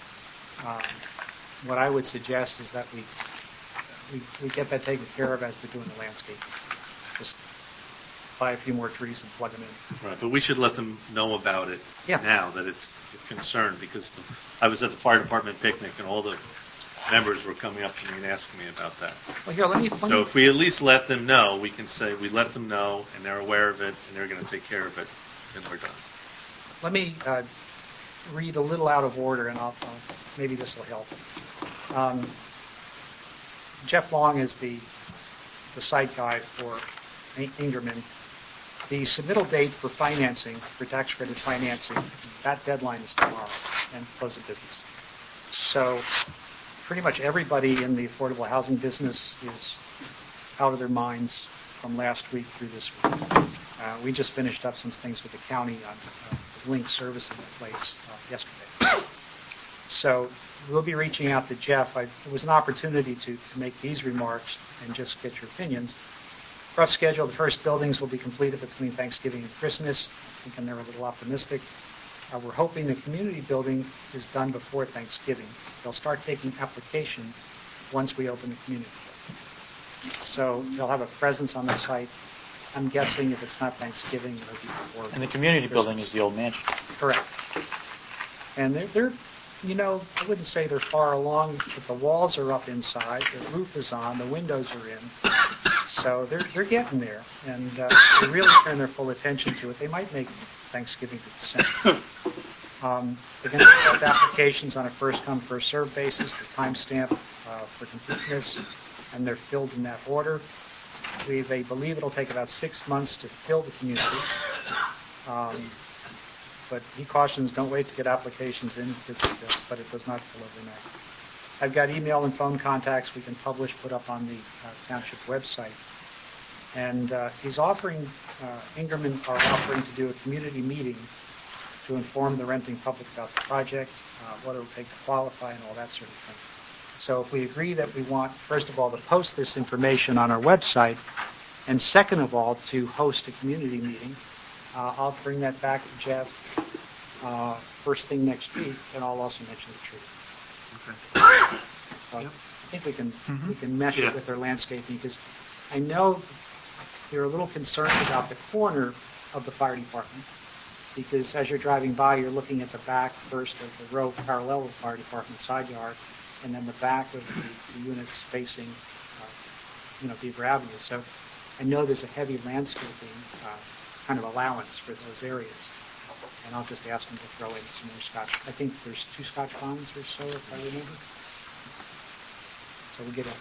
[SPEAKER 1] What I would suggest is that we get that taken care of as they're doing the landscape. Just buy a few more trees and plug them in.
[SPEAKER 8] Right, but we should let them know about it now that it's a concern, because I was at the fire department picnic and all the members were coming up to me and asking me about that.
[SPEAKER 1] Well, here, let me
[SPEAKER 8] So if we at least let them know, we can say we let them know and they're aware of it and they're going to take care of it and we're done.
[SPEAKER 1] Let me read a little out of order, and I'll maybe this will help. Jeff Long is the site guy for Ingerman. The submittal date for financing, for tax credit financing, that deadline is tomorrow, and close of business. So pretty much everybody in the affordable housing business is out of their minds from last week through this week. We just finished up some things with the county on link service in place yesterday. So we'll be reaching out to Jeff. It was an opportunity to make these remarks and just get your opinions. Rough schedule, the first buildings will be completed between Thanksgiving and Christmas. I think they're a little optimistic. We're hoping the community building is done before Thanksgiving. They'll start taking applications once we open the community building. So they'll have a presence on the site. I'm guessing if it's not Thanksgiving, it'll be before.
[SPEAKER 3] And the community
[SPEAKER 1] Christmas.
[SPEAKER 3] building is the old mansion.
[SPEAKER 1] Correct. And they're I wouldn't say they're far along, but the walls are up inside, the roof is on, the windows are in. So they're getting there, and they really turn their full attention to it. They might make Thanksgiving to December. They're going to accept applications on a first-come, first-served basis, the timestamp for completeness, and they're filled in that order. They believe it'll take about 6 months to fill the community. But he cautions, don't wait to get applications in, but it does not fill overnight. I've got email and phone contacts we can put up on the township website. And he's offering, Ingerman are offering to do a community meeting to inform the renting public about the project, what it'll take to qualify, and all that sort of thing. So if we agree that we want, first of all, to post this information on our website, and second of all, to host a community meeting, I'll bring that back to Jeff first thing next week, and I'll also mention the trees.
[SPEAKER 8] Okay.
[SPEAKER 1] So I think we can mesh it with their landscaping, because I know they're a little concerned about the corner of the fire department, because as you're driving by, you're looking at the back first of the row parallel to the fire department side yard, and then the back of the units facing, Beaver Avenue. So I know there's a heavy landscaping kind of allowance for those areas. And I'll just ask them to throw in some more scotch. I think there's 2 scotch bonds or so, if I remember. So we'll get it.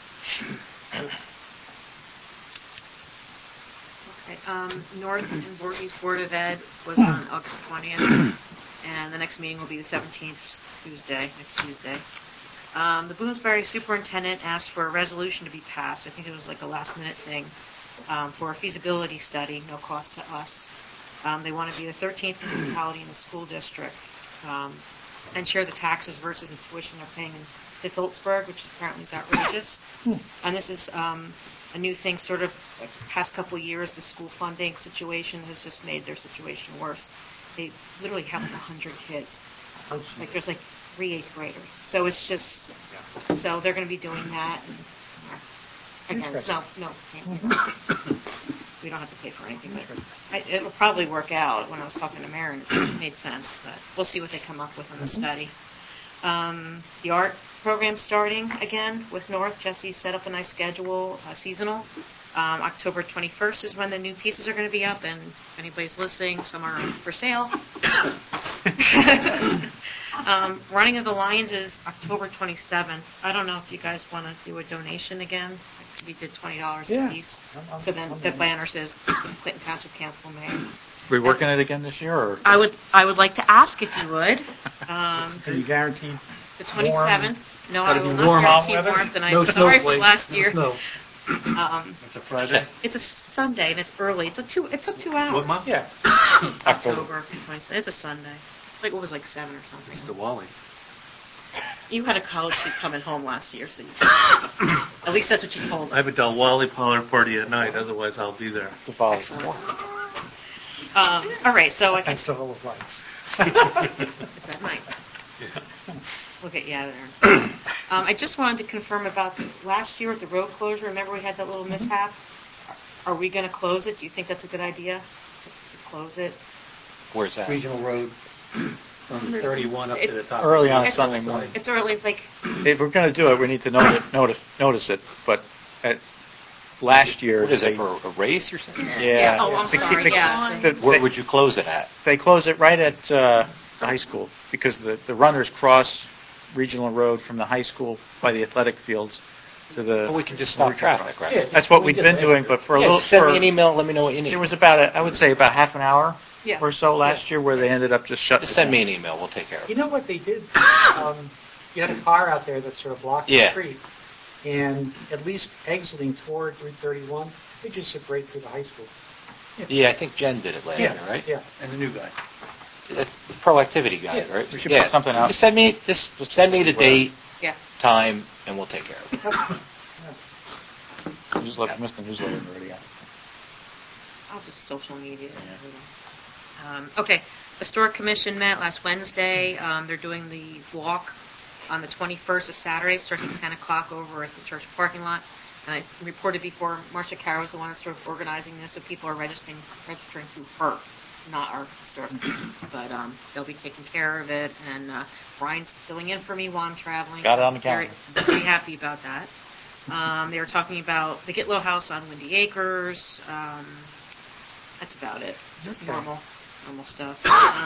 [SPEAKER 13] Okay. North and Voorhees Board of Ed was on August 20th, and the next meeting will be the 17th, next Tuesday. The Bloomsbury superintendent asked for a resolution to be passed. I think it was like a last-minute thing for a feasibility study, no cost to us. They want to be the 13th municipality in the school district and share the taxes versus the tuition they're paying to Phillipsburg, which apparently is outrageous. And this is a new thing, sort of like the past couple of years, the school funding situation has just made their situation worse. They literally have like 100 kids. Like there's like 3 8th graders. So it's just, so they're going to be doing that. And, again, it's no, we don't have to pay for anything, but it'll probably work out. When I was talking to Maren, it made sense, but we'll see what they come up with in the study. The art program starting again with North. Jesse set up a nice schedule, seasonal. October 21st is when the new pieces are going to be up, and if anybody's listening, some are for sale. Running of the Lions is October 27th. I don't know if you guys want to do a donation again. We did $20 a piece. So then the banner says Clinton Township Council Mayor.
[SPEAKER 3] We working it again this year, or?
[SPEAKER 13] I would like to ask if you would.
[SPEAKER 1] Can you guarantee
[SPEAKER 13] The 27th. No, I
[SPEAKER 10] Gotta
[SPEAKER 13] will
[SPEAKER 10] be
[SPEAKER 13] not
[SPEAKER 10] warm.
[SPEAKER 13] guarantee
[SPEAKER 10] Warm weather?
[SPEAKER 13] warmth, and
[SPEAKER 10] No
[SPEAKER 13] I'm sorry for
[SPEAKER 10] snowflakes.
[SPEAKER 13] last
[SPEAKER 10] No
[SPEAKER 13] year.
[SPEAKER 10] snow.
[SPEAKER 8] It's a Friday.
[SPEAKER 13] It's a Sunday and it's early. It took 2 hours.
[SPEAKER 10] What month?
[SPEAKER 1] Yeah.
[SPEAKER 13] October 27th. It's a Sunday. Like it was like 7 or something.
[SPEAKER 8] It's Diwali.
[SPEAKER 13] You had a college kid coming home last year, so you at least that's what you told us.
[SPEAKER 8] I have a Diwali party at night. Otherwise, I'll be there.
[SPEAKER 13] Excellent. All right, so I can.
[SPEAKER 1] Festival of Lights.
[SPEAKER 13] It's at night. We'll get you out of there. I just wanted to confirm about last year with the road closure. Remember we had that little mishap? Are we going to close it? Do you think that's a good idea to close it?
[SPEAKER 3] Where's that?
[SPEAKER 10] Regional Road from 31 up to the top.
[SPEAKER 3] Early on a
[SPEAKER 13] It's-
[SPEAKER 3] Sunday morning.
[SPEAKER 13] It's early, like
[SPEAKER 3] If we're going to do it, we need to notice it. But last year,
[SPEAKER 14] What is it, for a race or something?
[SPEAKER 3] Yeah.
[SPEAKER 13] Oh, I'm sorry. Yeah.
[SPEAKER 14] Where would you close it at?
[SPEAKER 3] They closed it right at the high school because the runners cross Regional Road from the high school by the athletic fields to the.
[SPEAKER 14] Well, we can just stop traffic, right?
[SPEAKER 10] Yeah,
[SPEAKER 3] That's what
[SPEAKER 10] we
[SPEAKER 3] we've
[SPEAKER 10] did
[SPEAKER 3] been
[SPEAKER 10] that.
[SPEAKER 3] doing, but for a
[SPEAKER 14] Yeah,
[SPEAKER 3] little.
[SPEAKER 14] just send
[SPEAKER 3] for-
[SPEAKER 14] me an email. Let me know what you need.
[SPEAKER 3] There was about I would say about half an hour
[SPEAKER 13] Yeah.
[SPEAKER 3] or so last year where they ended up just shutting.
[SPEAKER 14] Just
[SPEAKER 3] it
[SPEAKER 14] send
[SPEAKER 3] down.
[SPEAKER 14] me an email. We'll take care of it.
[SPEAKER 1] You know what they did? You had a car out there that sort of blocked the
[SPEAKER 14] Yeah.
[SPEAKER 1] street, and at least exiting toward Route 31, they just zipped right through the high school.
[SPEAKER 14] Yeah, I think Jen did it last year, right?
[SPEAKER 1] Yeah.
[SPEAKER 10] And the new guy.
[SPEAKER 14] That's the proactivity guy,
[SPEAKER 1] Yeah.
[SPEAKER 14] right?
[SPEAKER 3] We should put something out.
[SPEAKER 14] Just send me the date,
[SPEAKER 13] Yeah.
[SPEAKER 14] time, and we'll take care of it.
[SPEAKER 3] Just missed the newsletter already.
[SPEAKER 13] I'll just social media and everything. Okay, Historic Commission met last Wednesday. They're doing the walk on the 21st of Saturday, starting at 10 o'clock over at the church parking lot. And I reported before, Marcia Carroll was the one that's sort of organizing this, so people are registering through her, not our historic commission. But they'll be taking care of it, and Brian's filling in for me while I'm traveling.
[SPEAKER 3] Got it
[SPEAKER 13] so
[SPEAKER 3] on the calendar.
[SPEAKER 13] Very happy about that. They were talking about the Gitlow House on Windy Acres. That's about it. Just normal stuff.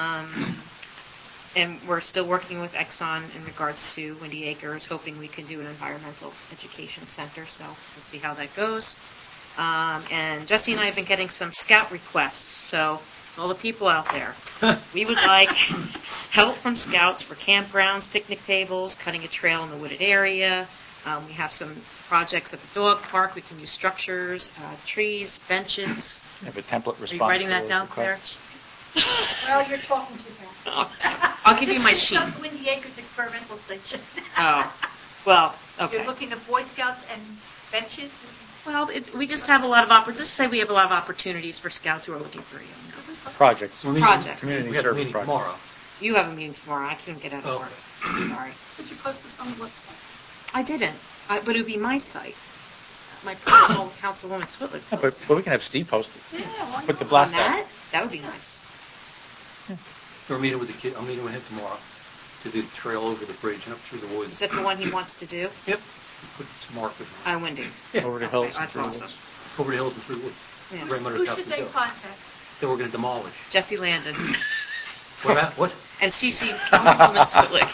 [SPEAKER 13] And we're still working with Exxon in regards to Windy Acres, hoping we can do an environmental education center. So we'll see how that goes. And Jesse and I have been getting some scout requests. So all the people out there, we would like help from scouts for campgrounds, picnic tables, cutting a trail in the wooded area. We have some projects at the dog park. We can use structures, trees, benches.
[SPEAKER 3] Have a template response.
[SPEAKER 13] Are you writing
[SPEAKER 3] to
[SPEAKER 13] that
[SPEAKER 3] those
[SPEAKER 13] down, Claire?
[SPEAKER 3] requests.
[SPEAKER 2] Well, you're talking too fast.
[SPEAKER 13] I'll give you my sheet.
[SPEAKER 6] Windy Acres Experimental Station.
[SPEAKER 13] Oh, well, okay.
[SPEAKER 6] You're looking at Boy Scouts and benches?
[SPEAKER 13] Well, we just have a lot of opportunities. Just say we have a lot of opportunities for scouts who are looking for
[SPEAKER 3] Projects.
[SPEAKER 13] Projects.
[SPEAKER 3] Community
[SPEAKER 10] We have a
[SPEAKER 3] service
[SPEAKER 10] meeting
[SPEAKER 3] projects.
[SPEAKER 10] tomorrow.
[SPEAKER 13] You have a meeting tomorrow. I couldn't get out of work. Sorry.
[SPEAKER 2] Did you post this on the website?
[SPEAKER 13] I didn't, but it would be my site. My personal Councilwoman Switlick
[SPEAKER 3] Yeah,
[SPEAKER 13] post
[SPEAKER 3] but we can have Steve post it.
[SPEAKER 2] Yeah, why
[SPEAKER 3] Put the
[SPEAKER 2] not?
[SPEAKER 3] blast
[SPEAKER 13] on
[SPEAKER 3] out.
[SPEAKER 13] that. That would be nice.
[SPEAKER 10] We're meeting with the kid. I'm meeting with him tomorrow to do the trail over the bridge and up through the
[SPEAKER 13] Is
[SPEAKER 10] woods.
[SPEAKER 13] that the one he wants to do?
[SPEAKER 10] Yep. Put some markers on
[SPEAKER 13] Windy.
[SPEAKER 3] Over the hills. and
[SPEAKER 13] That's
[SPEAKER 3] through the
[SPEAKER 13] awesome.
[SPEAKER 3] woods.
[SPEAKER 10] it. Over the hills and through the woods.
[SPEAKER 13] Yeah.
[SPEAKER 10] Grandmother's
[SPEAKER 6] Who
[SPEAKER 10] house
[SPEAKER 6] should
[SPEAKER 10] to
[SPEAKER 6] they
[SPEAKER 10] do.
[SPEAKER 6] contact?
[SPEAKER 10] Then we're going to demolish.
[SPEAKER 13] Jesse Landon
[SPEAKER 10] What about what?
[SPEAKER 13] and CC Councilwoman Switlick.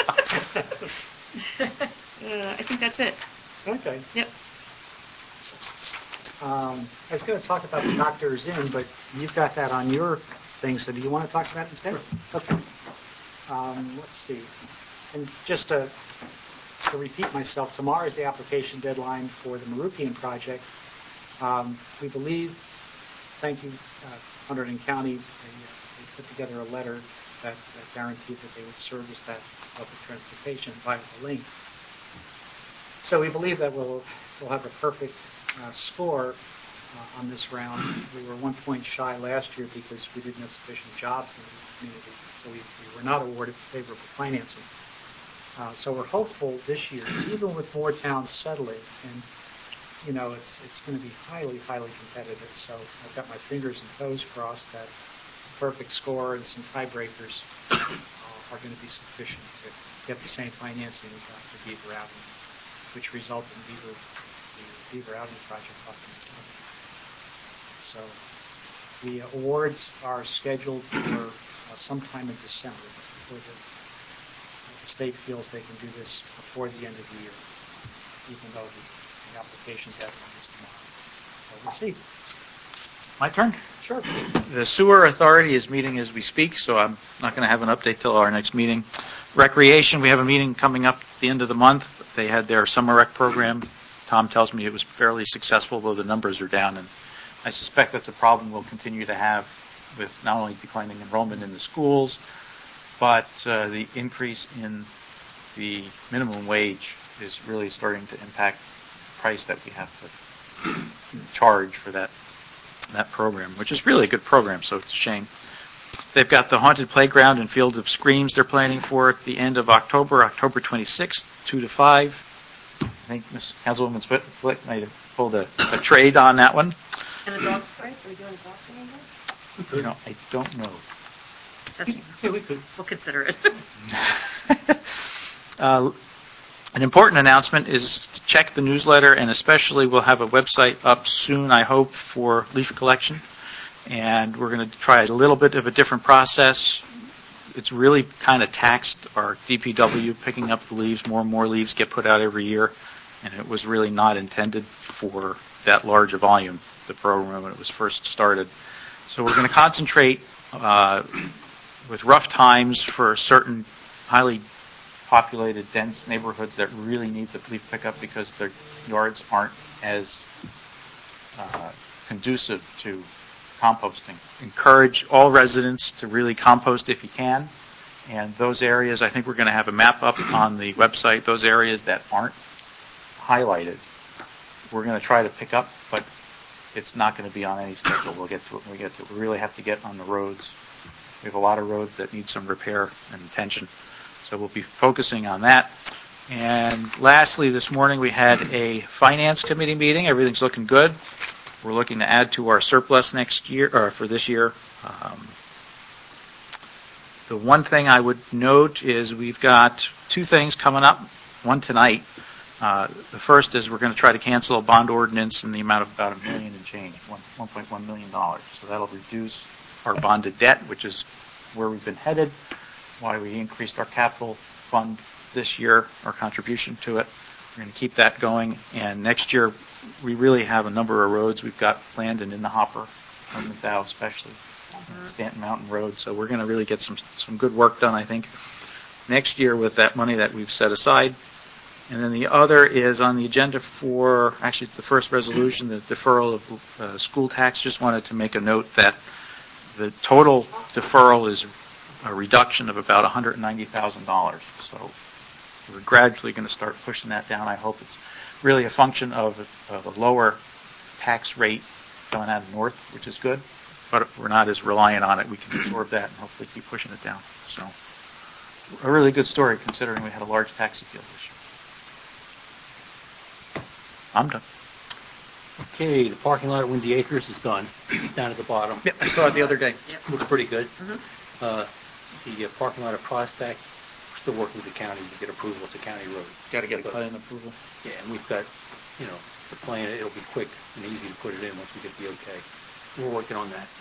[SPEAKER 13] I think that's it.
[SPEAKER 1] Okay.
[SPEAKER 13] Yep.
[SPEAKER 1] I was going to talk about the Doctor's Inn, but you've got that on your thing, so do you want to talk about it instead? Okay. Let's see. And just to repeat myself, tomorrow is the application deadline for the Marupian project. We believe, thank you, Hunterdon County, they put together a letter that guaranteed that they would service that public transportation via the link. So we believe that we'll have a perfect score on this round. We were 1 point shy last year because we didn't have sufficient jobs in the community, so we were not awarded favorable financing. So we're hopeful this year, even with more towns settling, and you know it's going to be highly, highly competitive. So I've got my fingers and toes crossed that perfect score and some tiebreakers are going to be sufficient to get the same financing we got for Beaver Avenue, which resulted in the Beaver Avenue project costing us nothing. So the awards are scheduled for sometime in December, before the state feels they can do this before the end of the year, even though the application deadline is tomorrow. So we'll see.
[SPEAKER 3] My turn?
[SPEAKER 1] Sure.
[SPEAKER 3] The Sewer Authority is meeting as we speak, so I'm not going to have an update till our next meeting. Recreation, we have a meeting coming up at the end of the month. They had their summer rec program. Tom tells me it was fairly successful, though the numbers are down, and I suspect that's a problem we'll continue to have with not only declining enrollment in the schools, but the increase in the minimum wage is really starting to impact the price that we have to charge for that program, which is really a good program, so it's a shame. They've got the Haunted Playground and Field of Screams they're planning for at the end of October 26th, 2 to 5. I think Ms. Councilwoman Flick might have pulled a trade on that one.
[SPEAKER 13] And a dog fight? Are we doing a dog fight?
[SPEAKER 3] I don't know.
[SPEAKER 13] We'll consider it.
[SPEAKER 3] An important announcement is to check the newsletter, and especially we'll have a website up soon, I hope, for leaf collection. And we're going to try a little bit of a different process. It's really kind of taxed our DPW picking up the leaves. More and more leaves get put out every year, and it was really not intended for that large a volume, the program, when it was first started. So we're going to concentrate with rough times for certain highly populated, dense neighborhoods that really need the leaf pickup because their yards aren't as conducive to composting. Encourage all residents to really compost if you can. And those areas, I think we're going to have a map up on the website, those areas that aren't highlighted, we're going to try to pick up, but it's not going to be on any schedule. We'll get to it when we get to it. We really have to get on the roads. We have a lot of roads that need some repair and attention. So we'll be focusing on that. And lastly, this morning we had a finance committee meeting. Everything's looking good. We're looking to add to our surplus next year, or for this year. The one thing I would note is we've got two things coming up. One tonight. The first is we're going to try to cancel a bond ordinance in the amount of about $1 million and change, $1.1 million. So that'll reduce our bonded debt, which is where we've been headed, why we increased our capital fund this year, our contribution to it. We're going to keep that going. And next year, we really have a number of roads we've got planned and in the hopper, on the Dow especially, Stanton Mountain Road. So we're going to really get some good work done, I think, next year with that money that we've set aside. And then the other is on the agenda for, actually it's the first resolution, the deferral of school tax. Just wanted to make a note that the total deferral is a reduction of about $190,000. So we're gradually going to start pushing that down. I hope it's really a function of a lower tax rate coming out of the north, which is good, but we're not as reliant on it. We can absorb that and hopefully keep pushing it down. So a really good story considering we had a large tax appeal this year. I'm done.
[SPEAKER 10] Okay, the parking lot at Windy Acres is done, down at the bottom.
[SPEAKER 3] Yeah, I saw it the other day.
[SPEAKER 10] Yep. Looks pretty good. The parking lot at Prospect, we're still working with the county to get approval. It's a county road.
[SPEAKER 3] Got to get a cut-in approval.
[SPEAKER 10] Yeah, and we've got, the plan, it'll be quick and easy to put it in once we get the okay. We're working on that.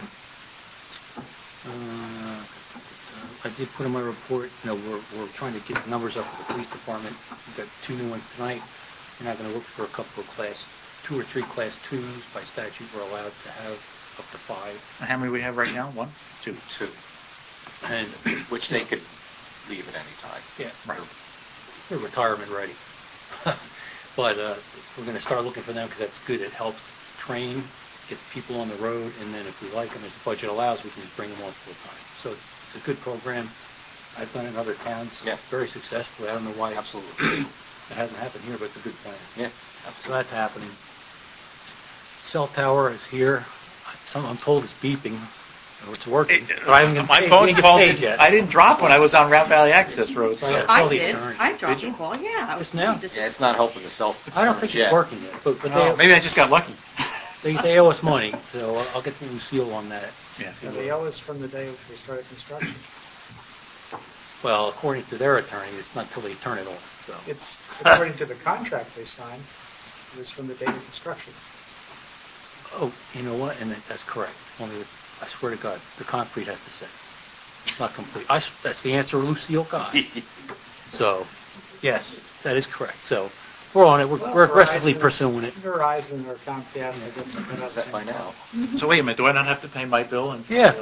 [SPEAKER 10] I did put in my report, we're trying to get the numbers up for the police department. We've got 2 new ones tonight. We're now going to look for a couple of 2 or 3 class 2s. By statute, we're allowed to have up to 5.
[SPEAKER 3] And how many we have right now? 1? 2.
[SPEAKER 14] 2.
[SPEAKER 10] And
[SPEAKER 14] which they could leave at any time.
[SPEAKER 10] Yeah, right. They're retirement ready. But we're going to start looking for them because that's good. It helps train, get people on the road, and then if we like them, as the budget allows, we can just bring them on full time. So it's a good program. I've done it in other towns. Yeah. Very successfully. I don't know why.
[SPEAKER 14] Absolutely.
[SPEAKER 10] It hasn't happened here, but it's a good plan.
[SPEAKER 14] Yeah.
[SPEAKER 10] Absolutely. So that's happening. Cell tower is here. I'm told it's beeping. It's working.
[SPEAKER 3] My phone called. I didn't drop when I was on Route Valley Access Road. So.
[SPEAKER 2] I did. I dropped a call. Yeah.
[SPEAKER 10] Just now.
[SPEAKER 14] Yeah, it's not helping the self.
[SPEAKER 10] I don't think it's working yet. But
[SPEAKER 3] maybe I just got lucky.
[SPEAKER 10] They owe us money, so I'll get the new seal on that.
[SPEAKER 3] Yeah.
[SPEAKER 1] And they owe us from the day they started construction.
[SPEAKER 10] Well, according to their attorney, it's not until they turn it on, so.
[SPEAKER 1] It's, according to the contract they signed, it was from the date of construction.
[SPEAKER 10] Oh, you know what? And that's correct. Only, I swear to God, the concrete has to set. It's not complete. That's the answer Lucille got. So, yes, that is correct. So, we're on it. We're aggressively pursuing it.
[SPEAKER 1] Verizon or Comcast, I guess. They're not
[SPEAKER 14] Set by
[SPEAKER 1] the same.
[SPEAKER 14] now.
[SPEAKER 3] So wait a minute, do I not have to pay my bill? And
[SPEAKER 10] Yeah.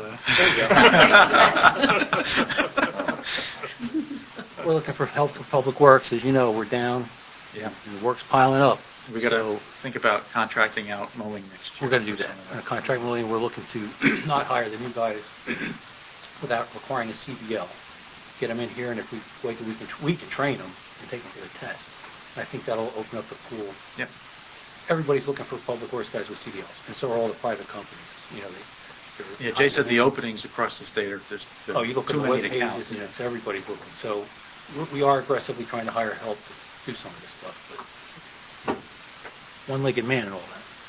[SPEAKER 3] uh,
[SPEAKER 10] We're looking for help for Public Works. As you know, we're down.
[SPEAKER 3] Yeah.
[SPEAKER 10] And the work's piling up.
[SPEAKER 3] We got to
[SPEAKER 10] So
[SPEAKER 3] think about contracting out mowing next year.
[SPEAKER 10] we're going to do that. On a contract mowing, we're looking to not hire the new guys without requiring a CDL. Get them in here, and if we wait till we can train them and take them to the test. I think that'll open up the pool.
[SPEAKER 3] Yep.
[SPEAKER 10] Everybody's looking for Public Works guys with CDLs, and so are all the private companies. You know,
[SPEAKER 3] Yeah, Jay said the openings across the state are there's
[SPEAKER 10] Oh, you look at
[SPEAKER 3] too
[SPEAKER 10] the
[SPEAKER 3] many
[SPEAKER 10] web
[SPEAKER 3] to count.
[SPEAKER 10] pages, and it's everybody's looking. So we are aggressively trying to hire help to do some of this stuff, but one-legged man and all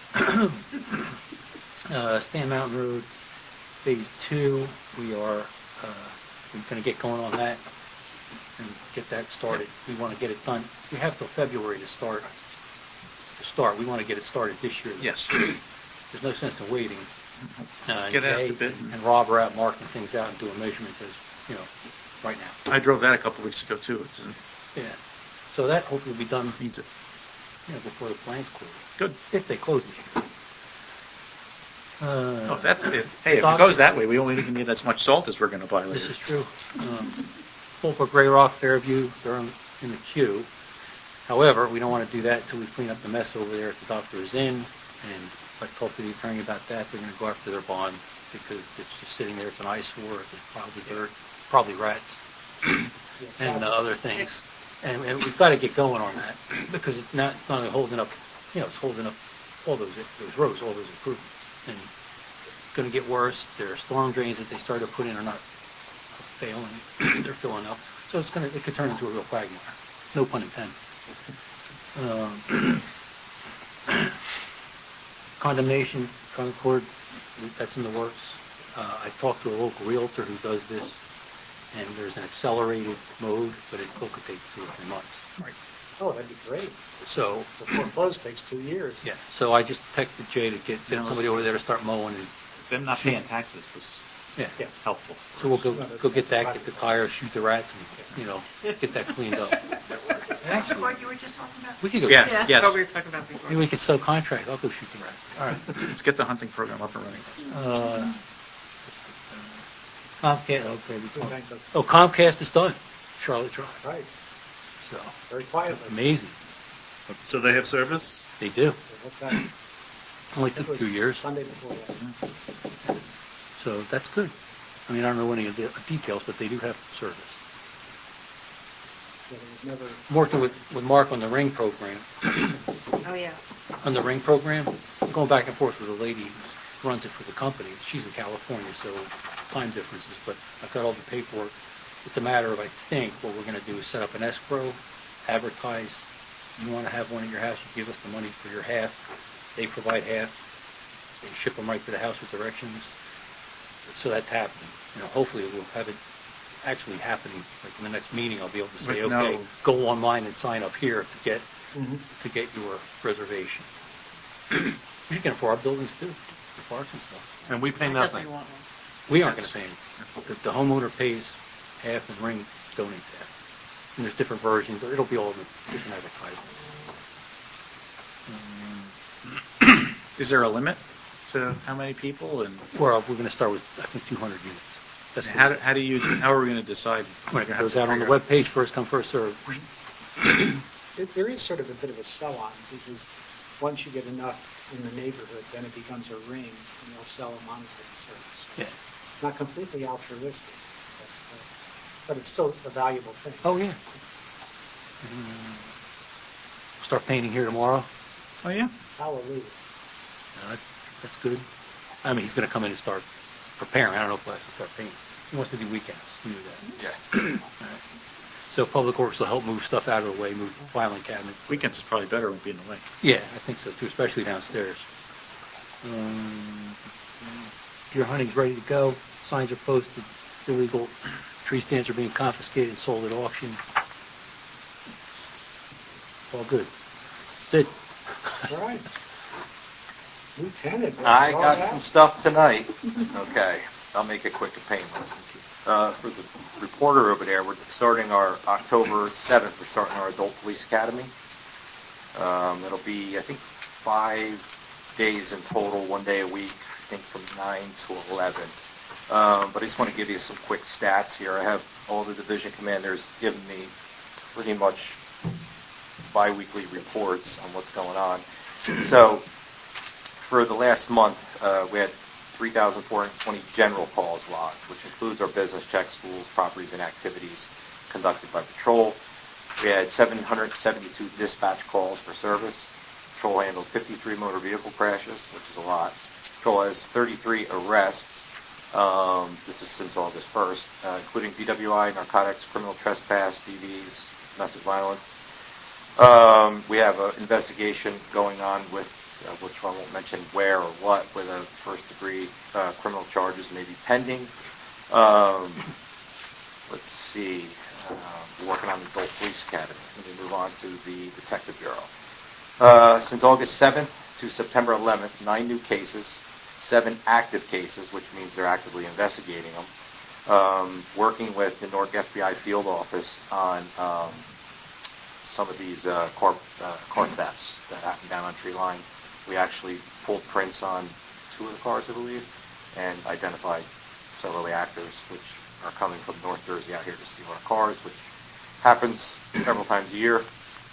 [SPEAKER 10] that. Stan Mountain Road, Phase 2, we're going to get going on that and get that started. We want to get it done. We have till February to start. We want to get it started this year.
[SPEAKER 3] Yes.
[SPEAKER 10] There's no sense in waiting.
[SPEAKER 3] Get out
[SPEAKER 10] Jay
[SPEAKER 3] the bid.
[SPEAKER 10] and Rob are out marking things out and doing measurements as, you know, right now.
[SPEAKER 3] I drove that a couple weeks ago too. It's
[SPEAKER 10] Yeah. So that hopefully will be done,
[SPEAKER 3] needs it.
[SPEAKER 10] you know, before the plants close.
[SPEAKER 3] Good.
[SPEAKER 10] If they close this year.
[SPEAKER 3] Oh, if it goes that way, we only can get as much salt as we're going to buy later.
[SPEAKER 10] This is true. Fulbrook, Gray Rock, Fairview, they're in the queue. However, we don't want to do that until we clean up the mess over there at the Dr. is in. And I've talked to the attorney about that. They're going to go after their bond because it's just sitting there. It's an eyesore. There's piles of dirt, probably rats, and other things. And we've got to get going on that because it's not only holding up, you know, it's holding up all those roads, all those improvements. And it's going to get worse. There are storm drains that they started to put in are not failing. They're filling up. So it could turn into a real quagmire. No pun intended. Condemnation, Concord, that's in the works. I talked to a local realtor who does this, and there's an accelerated mode, but it still could take 2 or 3 months.
[SPEAKER 1] Right. Oh, that'd be great.
[SPEAKER 10] So,
[SPEAKER 1] The foreclose takes 2 years.
[SPEAKER 10] yeah. So I just texted Jay to get somebody over there to start mowing, and
[SPEAKER 3] Them not paying taxes was
[SPEAKER 10] yeah.
[SPEAKER 3] helpful.
[SPEAKER 10] So we'll go get that, get the tires, shoot the rats, and you know, get that cleaned up.
[SPEAKER 6] That's what you were just talking about?
[SPEAKER 10] We could go.
[SPEAKER 3] Yeah.
[SPEAKER 13] Yeah,
[SPEAKER 3] Yes.
[SPEAKER 13] that's what we were talking about before.
[SPEAKER 10] Maybe we could subcontract. I'll go shoot the rats.
[SPEAKER 3] All right, let's get the hunting program up and running.
[SPEAKER 10] Comcast. Okay.
[SPEAKER 1] Thank us.
[SPEAKER 10] Oh, Comcast is done. Charlotte Drive.
[SPEAKER 1] Right.
[SPEAKER 10] So
[SPEAKER 1] Very quietly.
[SPEAKER 10] amazing.
[SPEAKER 8] So they have service?
[SPEAKER 10] They do.
[SPEAKER 1] What's that?
[SPEAKER 10] Only
[SPEAKER 1] It
[SPEAKER 10] took
[SPEAKER 1] was
[SPEAKER 10] 2 years.
[SPEAKER 1] Sunday before that.
[SPEAKER 10] So that's good. I mean, I don't know any of the details, but they do have service.
[SPEAKER 1] Yeah, there was never.
[SPEAKER 10] I'm working with Mark on the ring program.
[SPEAKER 13] Oh, yeah.
[SPEAKER 10] On the ring program, I'm going back and forth with a lady who runs it for the company. She's in California, so time differences, but I've got all the paperwork. It's a matter of, I think, what we're going to do is set up an escrow, advertise. You want to have one at your house, you give us the money for your half. They provide half. They ship them right to the house with directions. So that's happening. You know, hopefully we'll have it actually happening. Like in the next meeting, I'll be able to say,
[SPEAKER 3] With
[SPEAKER 10] okay,
[SPEAKER 3] no-
[SPEAKER 10] go online and sign up here to get your reservation. We can for our buildings too, the parks and stuff.
[SPEAKER 8] And we pay
[SPEAKER 13] I
[SPEAKER 8] nothing.
[SPEAKER 13] definitely want one.
[SPEAKER 10] We aren't going to pay anything. The homeowner pays half and ring donates half. And there's different versions. It'll be all the different advertisements.
[SPEAKER 3] Is there a limit to how many people and
[SPEAKER 10] Well, we're going to start with, I think, 200 units. That's
[SPEAKER 3] how are we going to decide?
[SPEAKER 10] when it goes out on the webpage, first come, first served.
[SPEAKER 1] There is sort of a bit of a sell-on because once you get enough in the neighborhood, then it becomes a ring, and they'll sell a monitoring service.
[SPEAKER 10] Yes.
[SPEAKER 1] Not completely altruistic, but it's still a valuable thing.
[SPEAKER 10] Oh, yeah. Start painting here tomorrow.
[SPEAKER 3] Oh yeah.
[SPEAKER 1] Hallelujah.
[SPEAKER 10] That's good. I mean, he's going to come in and start preparing. I don't know if we'll have to start painting. He wants to do weekends. We knew that.
[SPEAKER 14] Yeah.
[SPEAKER 10] All right. So Public Works will help move stuff out of the way, move filing cabinets.
[SPEAKER 3] Weekends is probably better. Won't be in the way.
[SPEAKER 10] Yeah, I think so too, especially downstairs. Deer hunting's ready to go. Signs are posted. Illegal Tree stands are being confiscated and sold at auction. All good. That's it.
[SPEAKER 1] All right. Lieutenant.
[SPEAKER 14] I
[SPEAKER 1] go
[SPEAKER 14] got
[SPEAKER 1] ahead.
[SPEAKER 14] some stuff tonight. Okay, I'll make it quick and painless. For the reporter over there, we're starting our October 7th, we're starting our Adult Police Academy. It'll be, I think, 5 days in total, 1 day a week, I think from 9 to 11. But I just want to give you some quick stats here. I have all the division commanders giving me pretty much bi-weekly reports on what's going on. So for the last month, we had 3,420 general calls logged, which includes our business checks, schools, properties, and activities conducted by patrol. We had 772 dispatch calls for service. Patrol handled 53 motor vehicle crashes, which is a lot. Patrol has 33 arrests. This is since August 1st, including DWI, narcotics, criminal trespass, DVs, domestic violence. We have an investigation going on with, which I won't mention where or what, with a first-degree criminal charges may be pending. Let's see. We're working on the Adult Police Academy. Let me move on to the Detective Bureau. Since August 7th to September 11th, 9 new cases, 7 active cases, which means they're actively investigating them. Working with the Newark FBI field office on some of these car thefts that happened down on Tree Line. We actually pulled prints on 2 of the cars, I believe, and identified several of the actors, which are coming from North Jersey out here to steal our cars, which happens several times a year.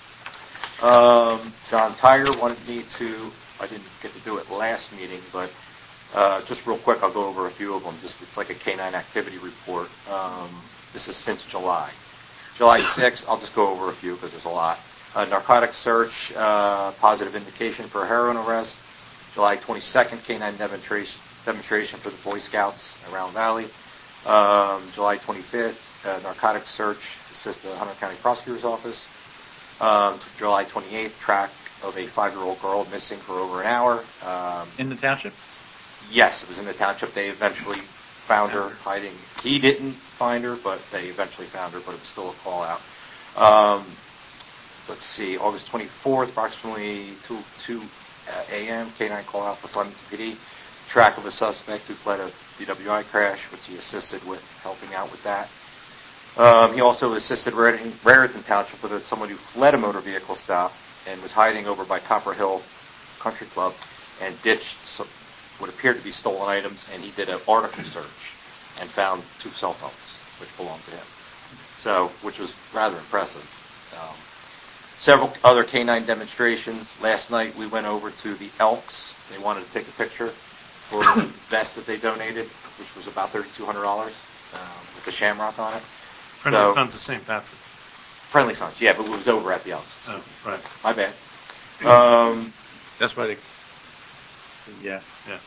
[SPEAKER 14] John Tiger wanted me to, I didn't get to do it last meeting, but just real quick, I'll go over a few of them. It's like a canine activity report. This is since July. July 6th, I'll just go over a few because there's a lot. Narcotics search, positive indication for a heroin arrest. July 22nd, canine demonstration for the Boy Scouts around Valley. July 25th, narcotics search, assist the Hunter County Prosecutor's Office. July 28th, track of a 5-year-old girl missing for over an hour.
[SPEAKER 3] In the township?
[SPEAKER 14] Yes, it was in the township. They eventually found her hiding. He didn't find her, but they eventually found her, but it was still a call out. Let's see, August 24th, approximately 2 a.m., K-9 call out for Flemington PD. Track of a suspect who fled a DWI crash, which he assisted with helping out with that. He also assisted Raritan Township with someone who fled a motor vehicle stop and was hiding over by Copper Hill Country Club and ditched what appeared to be stolen items, and he did an article search and found 2 cell phones, which belonged to him. So, which was rather impressive. Several other canine demonstrations. Last night we went over to the Elks. They wanted to take a picture for the vest that they donated, which was about $3,200 with the shamrock on it.
[SPEAKER 8] Friendly Sons of St. Patrick.
[SPEAKER 14] Friendly Sons, yeah, but it was over at the Elks.
[SPEAKER 8] Oh, right.
[SPEAKER 14] My bad.
[SPEAKER 3] That's why they... Yeah.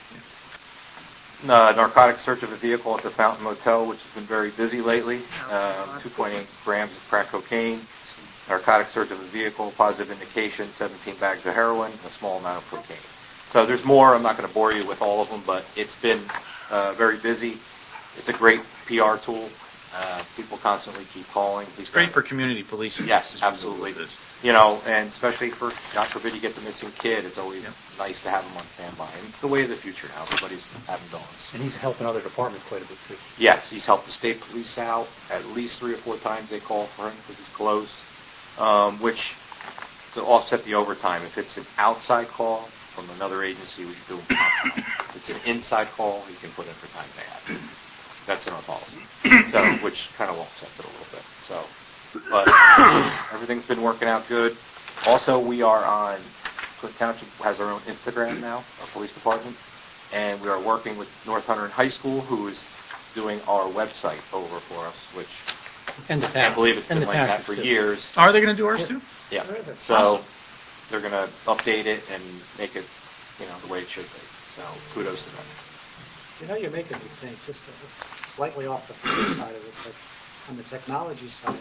[SPEAKER 14] Narcotics search of a vehicle at the Fountain Motel, which has been very busy lately. 2.8 grams of crack cocaine. Narcotics search of a vehicle, positive indication, 17 bags of heroin, and a small amount of cocaine. So there's more. I'm not going to bore you with all of them, but it's been very busy. It's a great PR tool. People constantly keep calling.
[SPEAKER 3] It's great for community policing.
[SPEAKER 14] Yes, absolutely. You know, and especially for, God forbid, you get the missing kid, it's always nice to have them on standby. And it's the way of the future now. Everybody's having dogs.
[SPEAKER 10] And he's helping other departments quite a bit, too.
[SPEAKER 14] Yes, he's helped the state police out. At least 3 or 4 times they call for him because he's close. Which, to offset the overtime, if it's an outside call from another agency, we can do them comp time. If it's an inside call, you can put in for time and a half. That's in our policy. So, which kind of offsets it a little bit. So, but everything's been working out good. Also, we are on, Clinton Township has our own Instagram now, our police department, and we are working with North Hunter High School, who is doing our website over for us, which
[SPEAKER 10] And the
[SPEAKER 14] I can't believe it's been like that for years.
[SPEAKER 3] Are they going to do ours too?
[SPEAKER 14] Yeah.
[SPEAKER 1] Terrific.
[SPEAKER 14] So
[SPEAKER 3] Awesome.
[SPEAKER 14] they're going to update it and make it, the way it should be. So kudos to them.
[SPEAKER 1] You know, you're making me think, just slightly off the police side of it, but on the technology side,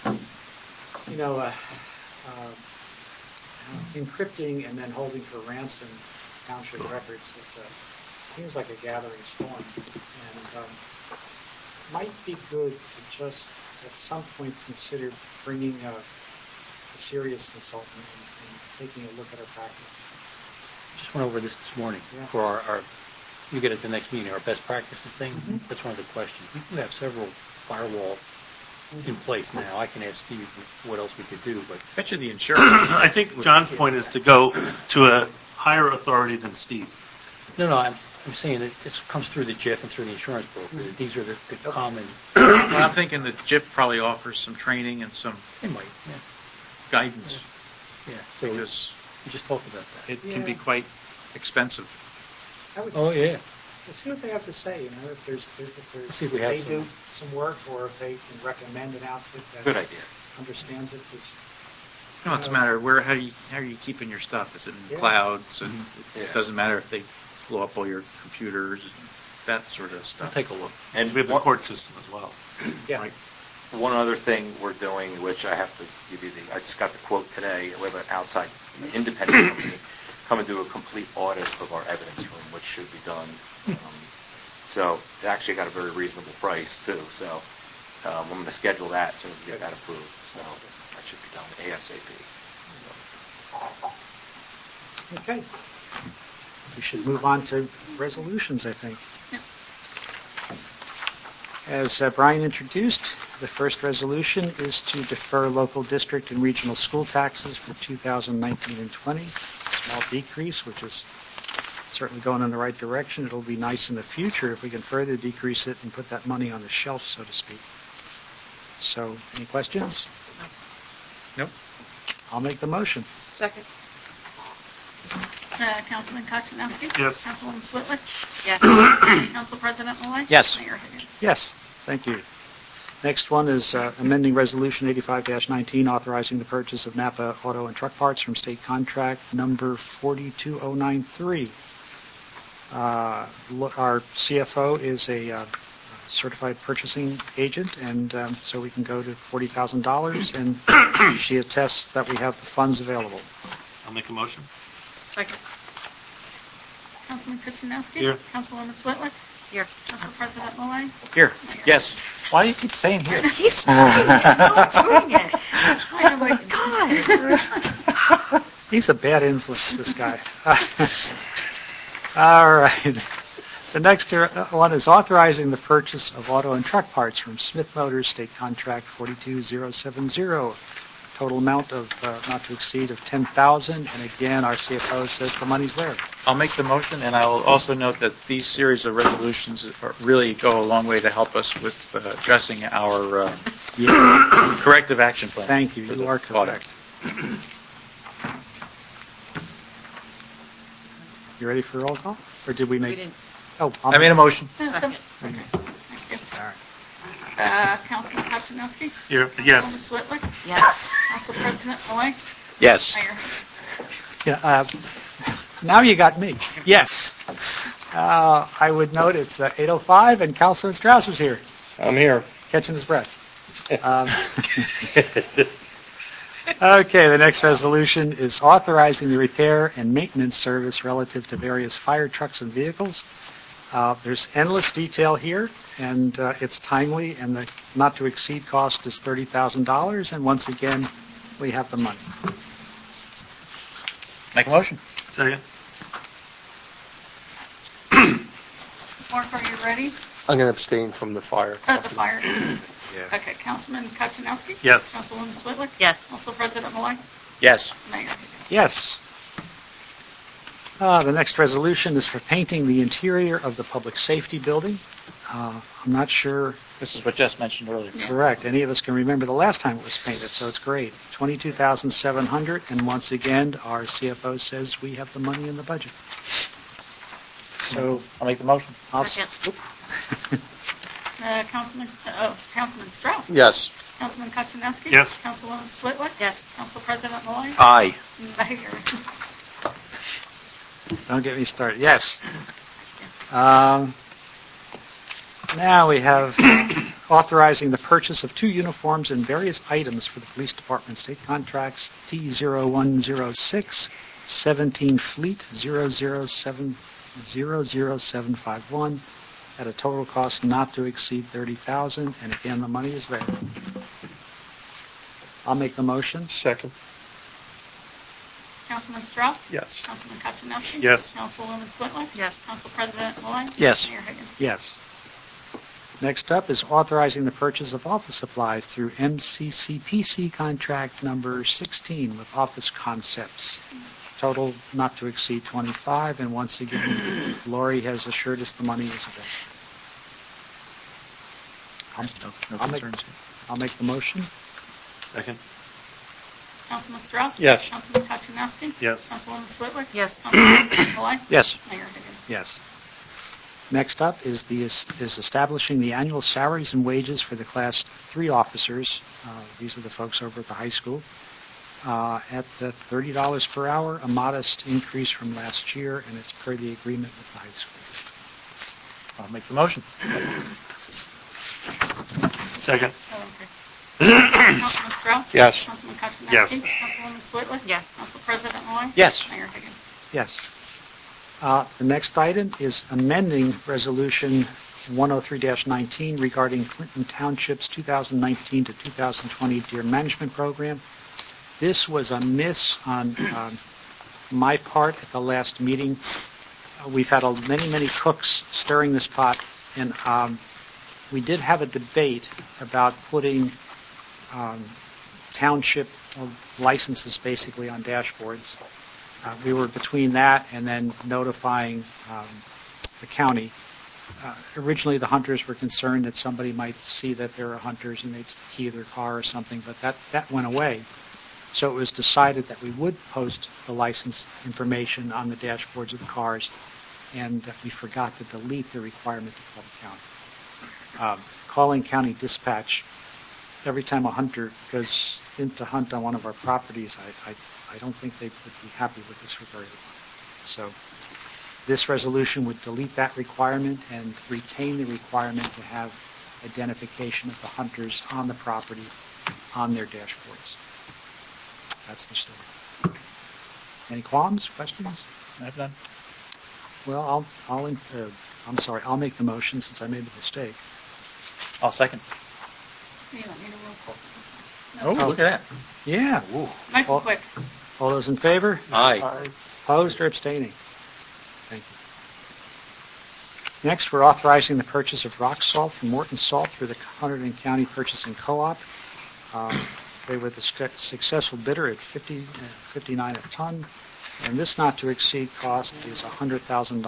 [SPEAKER 1] encrypting and then holding for ransom township records seems like a gathering storm. And might be good to just at some point consider bringing a serious consultant and taking a look at our practices.
[SPEAKER 10] Just went over this morning for our you get at the next meeting, our best practices thing. That's one of the questions. We do have several firewall in place now. I can ask Steve what else we could do, but
[SPEAKER 3] Bet you the insurance.
[SPEAKER 8] I think John's point is to go to a higher authority than Steve.
[SPEAKER 10] no, I'm saying that this comes through the JIF and through the insurance broker. That these are the common.
[SPEAKER 3] Well, I'm thinking the JIP probably offers some training and some
[SPEAKER 10] They might,
[SPEAKER 3] guidance
[SPEAKER 10] yeah. So
[SPEAKER 3] because
[SPEAKER 10] we just talked about that.
[SPEAKER 3] it can be quite expensive.
[SPEAKER 10] Oh yeah.
[SPEAKER 1] We'll see what they have to say, if there's
[SPEAKER 10] See if we have
[SPEAKER 1] they
[SPEAKER 10] some.
[SPEAKER 1] do some work, or if they can recommend an outfit that
[SPEAKER 14] Good idea.
[SPEAKER 1] understands it. 'Cause,
[SPEAKER 3] No, it's a matter of how are you keeping your stuff? Is it in clouds? And it doesn't matter if they blow up all your computers, that sort of stuff.
[SPEAKER 10] I'll take a look.
[SPEAKER 8] And we have the court system as well.
[SPEAKER 1] yeah.
[SPEAKER 3] Right.
[SPEAKER 14] One other thing we're doing, which I have to give you I just got the quote today, we have an outside independent company come and do a complete audit of our evidence room, which should be done. So they actually got a very reasonable price too. So I'm going to schedule that as soon as we get that approved. So that should be done ASAP.
[SPEAKER 1] Okay. We should move on to resolutions, I think. As Brian introduced, the first resolution is to defer local district and regional school taxes for 2019 and 20. Small decrease, which is certainly going in the right direction. It'll be nice in the future if we can further decrease it and put that money on the shelf, so to speak. So, any questions?
[SPEAKER 3] Nope.
[SPEAKER 1] I'll make the motion.
[SPEAKER 13] Second.
[SPEAKER 2] Councilman Kochanowski?
[SPEAKER 8] Yes.
[SPEAKER 2] Councilwoman Switlick?
[SPEAKER 13] Yes.
[SPEAKER 2] Council President Malloy?
[SPEAKER 3] Yes.
[SPEAKER 2] Mayor Higgins?
[SPEAKER 1] Yes, thank you. Next one is amending Resolution 85-19, authorizing the purchase of Napa auto and truck parts from state contract number 42093. Our CFO is a certified purchasing agent, and so we can go to $40,000, and she attests that we have the funds available.
[SPEAKER 8] I'll make a motion.
[SPEAKER 13] Second.
[SPEAKER 2] Councilman Kochanowski?
[SPEAKER 8] Here.
[SPEAKER 2] Councilwoman Switlick?
[SPEAKER 13] Here.
[SPEAKER 2] Council President Malloy?
[SPEAKER 3] Here. Yes. Why do you keep saying here?
[SPEAKER 13] He's not doing it.
[SPEAKER 2] I know, but
[SPEAKER 13] God.
[SPEAKER 1] He's a bad influence, this guy. All right. The next one is authorizing the purchase of auto and truck parts from Smith Motors, state contract 42070. Total amount of not to exceed of $10,000. And again, our CFO says the money's there.
[SPEAKER 3] I'll make the motion, and I will also note that these series of resolutions really go a long way to help us with addressing our corrective action plan.
[SPEAKER 1] Thank you. You are correct. You ready for roll call? Or did we make?
[SPEAKER 13] We didn't.
[SPEAKER 1] Oh,
[SPEAKER 3] I made a motion.
[SPEAKER 2] Second.
[SPEAKER 1] Okay.
[SPEAKER 2] Thank you.
[SPEAKER 1] All right.
[SPEAKER 2] Councilman Kochanowski?
[SPEAKER 8] Here.
[SPEAKER 2] Councilwoman
[SPEAKER 8] Yes.
[SPEAKER 2] Switlick?
[SPEAKER 13] Yes.
[SPEAKER 2] Council President Malloy?
[SPEAKER 3] Yes.
[SPEAKER 2] Mayor Higgins?
[SPEAKER 1] Yeah, now you got me. Yes. I would note it's 8:05 and Councilman Strauss is here,
[SPEAKER 12] I'm here.
[SPEAKER 1] catching his breath. Okay, the next resolution is authorizing the repair and maintenance service relative to various fire trucks and vehicles. There's endless detail here, and it's timely, and the not to exceed cost is $30,000, and once again, we have the money.
[SPEAKER 3] Make a motion.
[SPEAKER 8] Second.
[SPEAKER 2] Mark, are you ready?
[SPEAKER 12] I'm going to abstain from the fire.
[SPEAKER 2] The fire.
[SPEAKER 12] Yeah.
[SPEAKER 2] Okay, Councilman Kochanowski?
[SPEAKER 8] Yes.
[SPEAKER 2] Councilwoman Switlick?
[SPEAKER 13] Yes.
[SPEAKER 2] Council President Malloy?
[SPEAKER 3] Yes.
[SPEAKER 2] Mayor Higgins?
[SPEAKER 1] Yes. The next resolution is for painting the interior of the public safety building. I'm not sure.
[SPEAKER 3] This is what Jess mentioned earlier.
[SPEAKER 1] Correct. Any of us can remember the last time it was painted, so it's great. $22,700, and once again, our CFO says we have the money in the budget. So
[SPEAKER 3] I'll make the motion.
[SPEAKER 13] Second.
[SPEAKER 2] Councilman Strauss?
[SPEAKER 12] Yes.
[SPEAKER 2] Councilman Kochanowski?
[SPEAKER 8] Yes.
[SPEAKER 2] Councilwoman Switlick?
[SPEAKER 13] Yes.
[SPEAKER 2] Council President Malloy?
[SPEAKER 3] Aye.
[SPEAKER 2] Mayor?
[SPEAKER 1] Don't get me started. Yes. Now we have authorizing the purchase of 2 uniforms and various items for the police department state contracts T0106, 17 Fleet 00700751, at a total cost not to exceed $30,000, and again, the money is there. I'll make the motion.
[SPEAKER 12] Second.
[SPEAKER 2] Councilman Strauss?
[SPEAKER 12] Yes.
[SPEAKER 2] Councilman Kaczynowski?
[SPEAKER 8] Yes.
[SPEAKER 2] Councilwoman Switler?
[SPEAKER 13] Yes.
[SPEAKER 2] Council President Malloy?
[SPEAKER 3] Yes.
[SPEAKER 2] Mayor Higgins?
[SPEAKER 1] Yes. Next up is authorizing the purchase of office supplies through MCCPC contract number 16 with Office Concepts. Total not to exceed 25, and once again, Lori has assured us the money is available.
[SPEAKER 3] No
[SPEAKER 1] I'll make-
[SPEAKER 3] concerns.
[SPEAKER 1] I'll make the motion.
[SPEAKER 8] Second.
[SPEAKER 2] Councilman Strauss?
[SPEAKER 12] Yes.
[SPEAKER 2] Councilman Kaczynowski?
[SPEAKER 8] Yes.
[SPEAKER 2] Councilwoman Switler?
[SPEAKER 13] Yes.
[SPEAKER 2] Council President Malloy?
[SPEAKER 3] Yes.
[SPEAKER 2] Mayor Higgins?
[SPEAKER 1] Yes. Next up is establishing the annual salaries and wages for the Class 3 officers. These are the folks over at the high school. At $30 per hour, a modest increase from last year, and it's per the agreement with the high school.
[SPEAKER 3] I'll make the motion.
[SPEAKER 8] Second.
[SPEAKER 2] Councilman Strauss?
[SPEAKER 12] Yes.
[SPEAKER 2] Councilman Kaczynowski?
[SPEAKER 8] Yes.
[SPEAKER 2] Councilwoman Switler?
[SPEAKER 13] Yes.
[SPEAKER 2] Council President Malloy?
[SPEAKER 3] Yes.
[SPEAKER 2] Mayor Higgins?
[SPEAKER 1] Yes. The next item is amending Resolution 103-19 regarding Clinton Township's 2019 to 2020 Deer Management Program. This was a miss on my part at the last meeting. We've had many cooks stirring this pot, and we did have a debate about putting township licenses basically on dashboards. We were between that and then notifying the county. Originally, the hunters were concerned that somebody might see that there are hunters and they'd key their car or something, but that went away. So it was decided that we would post the license information on the dashboards of the cars, and that we forgot to delete the requirement to call the county. Calling county dispatch, every time a hunter goes in to hunt on one of our properties, I don't think they would be happy with this for very long. So this resolution would delete that requirement and retain the requirement to have identification of the hunters on the property on their dashboards. That's the story. Any qualms, questions?
[SPEAKER 3] I've done.
[SPEAKER 1] Well, I'll make the motion since I made the mistake.
[SPEAKER 3] I'll second.
[SPEAKER 2] You don't need a roll call.
[SPEAKER 3] Oh, look at that.
[SPEAKER 1] Yeah.
[SPEAKER 3] Ooh.
[SPEAKER 2] Nice
[SPEAKER 1] All-
[SPEAKER 2] and quick.
[SPEAKER 1] All those in favor?
[SPEAKER 3] Aye.
[SPEAKER 1] Opposed or abstaining? Thank you. Next, we're authorizing the purchase of rock salt from Morton Salt through the Hunterdon County Purchasing Co-op. They were the successful bidder at $59 a ton, and this not to exceed cost is $100,000.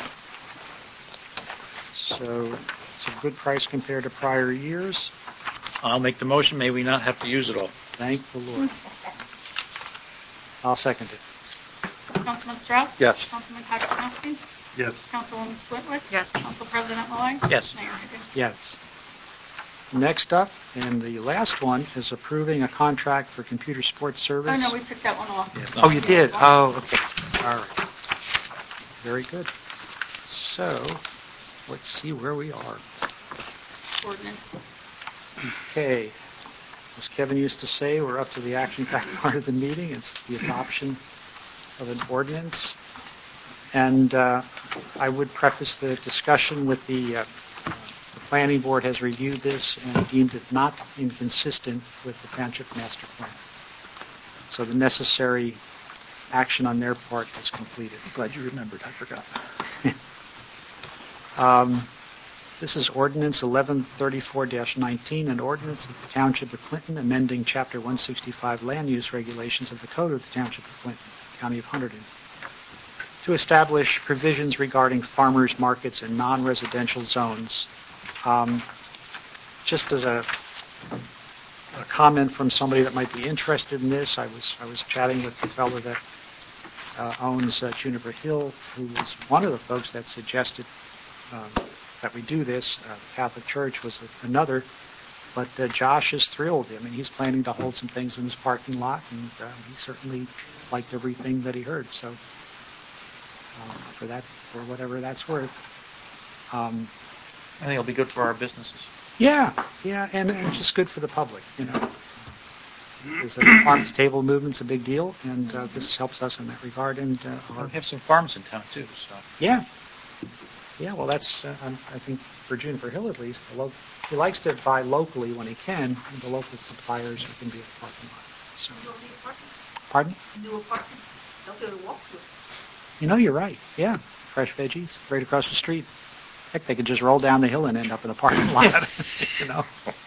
[SPEAKER 1] So it's a good price compared to prior years.
[SPEAKER 3] I'll make the motion. May we not have to use it all.
[SPEAKER 1] Thank the Lord. I'll second it.
[SPEAKER 2] Councilman Strauss?
[SPEAKER 12] Yes.
[SPEAKER 2] Councilman Kaczynowski?
[SPEAKER 8] Yes.
[SPEAKER 2] Councilwoman Switler?
[SPEAKER 13] Yes.
[SPEAKER 2] Council President Malloy?
[SPEAKER 3] Yes.
[SPEAKER 2] Mayor Higgins?
[SPEAKER 1] Yes. Next up, and the last one, is approving a contract for computer sports service.
[SPEAKER 2] Oh, no, we took that one off.
[SPEAKER 3] Yes.
[SPEAKER 1] Oh, you did? Oh, okay. All right. Very good. So, let's see where we are.
[SPEAKER 2] Ordinance.
[SPEAKER 1] Okay. As Kevin used to say, we're up to the action-packed part of the meeting. It's the adoption of an ordinance. And I would preface the discussion with the planning board has reviewed this and deemed it not inconsistent with the township master plan. So the necessary action on their part is completed.
[SPEAKER 3] Glad you remembered. I forgot.
[SPEAKER 1] This is Ordinance 1134-19, an ordinance of the Township of Clinton amending Chapter 165 Land Use Regulations of the Code of the Township of Clinton, County of Hunterdon, to establish provisions regarding farmers markets and non-residential zones. Just as a comment from somebody that might be interested in this, I was chatting with the fellow that owns Juniper Hill, who was one of the folks that suggested that we do this. The Catholic Church was another, but Josh is thrilled. I mean, he's planning to hold some things in his parking lot, and he certainly liked everything that he heard. So, for whatever that's worth.
[SPEAKER 3] I think it'll be good for our businesses.
[SPEAKER 1] Yeah, and just good for the public, you know. Because the farm-to-table movement's a big deal, and this helps us in that regard. And
[SPEAKER 3] We have some farms in town, too. So.
[SPEAKER 1] Yeah. Yeah, well, that's, I think, for Juniper Hill at least, he likes to buy locally when he can, and the local suppliers are going to be at the parking lot. So, pardon?
[SPEAKER 6] New apartments. Don't go to walk through.
[SPEAKER 1] You know, you're right. Yeah, fresh veggies right across the street. Heck, they could just roll down the hill and end up in the parking lot. You know.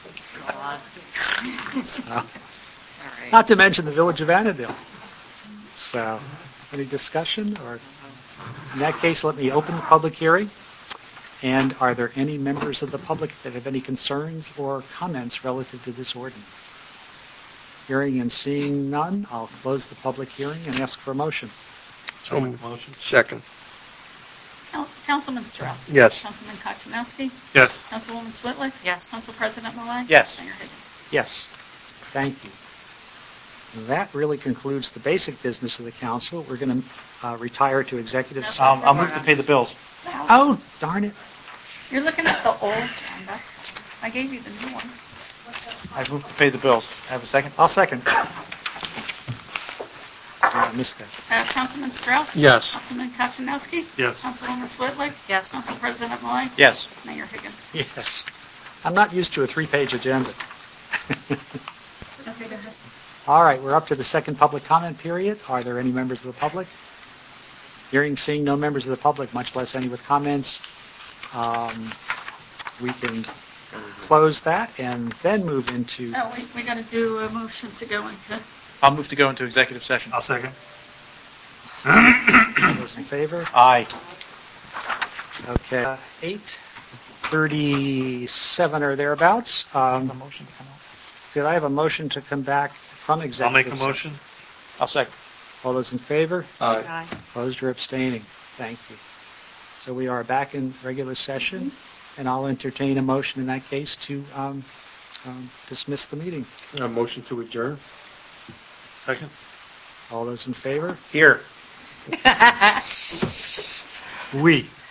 [SPEAKER 1] So, not to mention the village of Annandale. So, any discussion? Or in that case, let me open the public hearing. And are there any members of the public that have any concerns or comments relative to this ordinance? Hearing and seeing none, I'll close the public hearing and ask for a motion.
[SPEAKER 8] So motion.
[SPEAKER 12] Second.
[SPEAKER 2] Councilman Strauss.
[SPEAKER 12] Yes.
[SPEAKER 2] Councilman Kochanowski.
[SPEAKER 8] Yes.
[SPEAKER 2] Councilwoman Switlick.
[SPEAKER 13] Yes.
[SPEAKER 2] Council President Malay.
[SPEAKER 3] Yes.
[SPEAKER 2] Mayor Higgins.
[SPEAKER 1] Yes. Thank you. And that really concludes the basic business of the council. We're going to retire to executive session.
[SPEAKER 3] I'll move to pay the bills.
[SPEAKER 1] Oh, darn it.
[SPEAKER 2] You're looking at the old one. That's fine. I gave you the new one.
[SPEAKER 3] I move to pay the bills. Have a second?
[SPEAKER 1] I'll second. I missed that.
[SPEAKER 2] Councilman Strauss.
[SPEAKER 12] Yes.
[SPEAKER 2] Councilman Kochanowski.
[SPEAKER 8] Yes.
[SPEAKER 2] Councilwoman Switlick.
[SPEAKER 13] Yes.
[SPEAKER 2] Council President Malay.
[SPEAKER 3] Yes.
[SPEAKER 2] Mayor Higgins.
[SPEAKER 1] Yes. I'm not used to a 3-page agenda.
[SPEAKER 6] Okay, go ahead.
[SPEAKER 1] All right, we're up to the second public comment period. Are there any members of the public? Hearing, seeing no members of the public, much less any with comments, we can close that and then move into...
[SPEAKER 2] Oh, we got to do a motion to go into...
[SPEAKER 3] I'll move to go into executive session.
[SPEAKER 8] I'll second.
[SPEAKER 1] All those in favor?
[SPEAKER 3] Aye.
[SPEAKER 1] Okay. 8:37 or thereabouts.
[SPEAKER 3] Motion to come out.
[SPEAKER 1] Could I have a motion to come back from
[SPEAKER 8] I'll
[SPEAKER 1] executive
[SPEAKER 8] make a
[SPEAKER 1] session?
[SPEAKER 8] motion.
[SPEAKER 3] I'll second.
[SPEAKER 1] All those in favor?
[SPEAKER 13] Aye.
[SPEAKER 1] Opposed or abstaining? Thank you. So we are back in regular session, and I'll entertain a motion in that case to dismiss the meeting.
[SPEAKER 12] A motion to adjourn?
[SPEAKER 8] Second.
[SPEAKER 1] All those in favor?
[SPEAKER 3] Here.
[SPEAKER 1] We.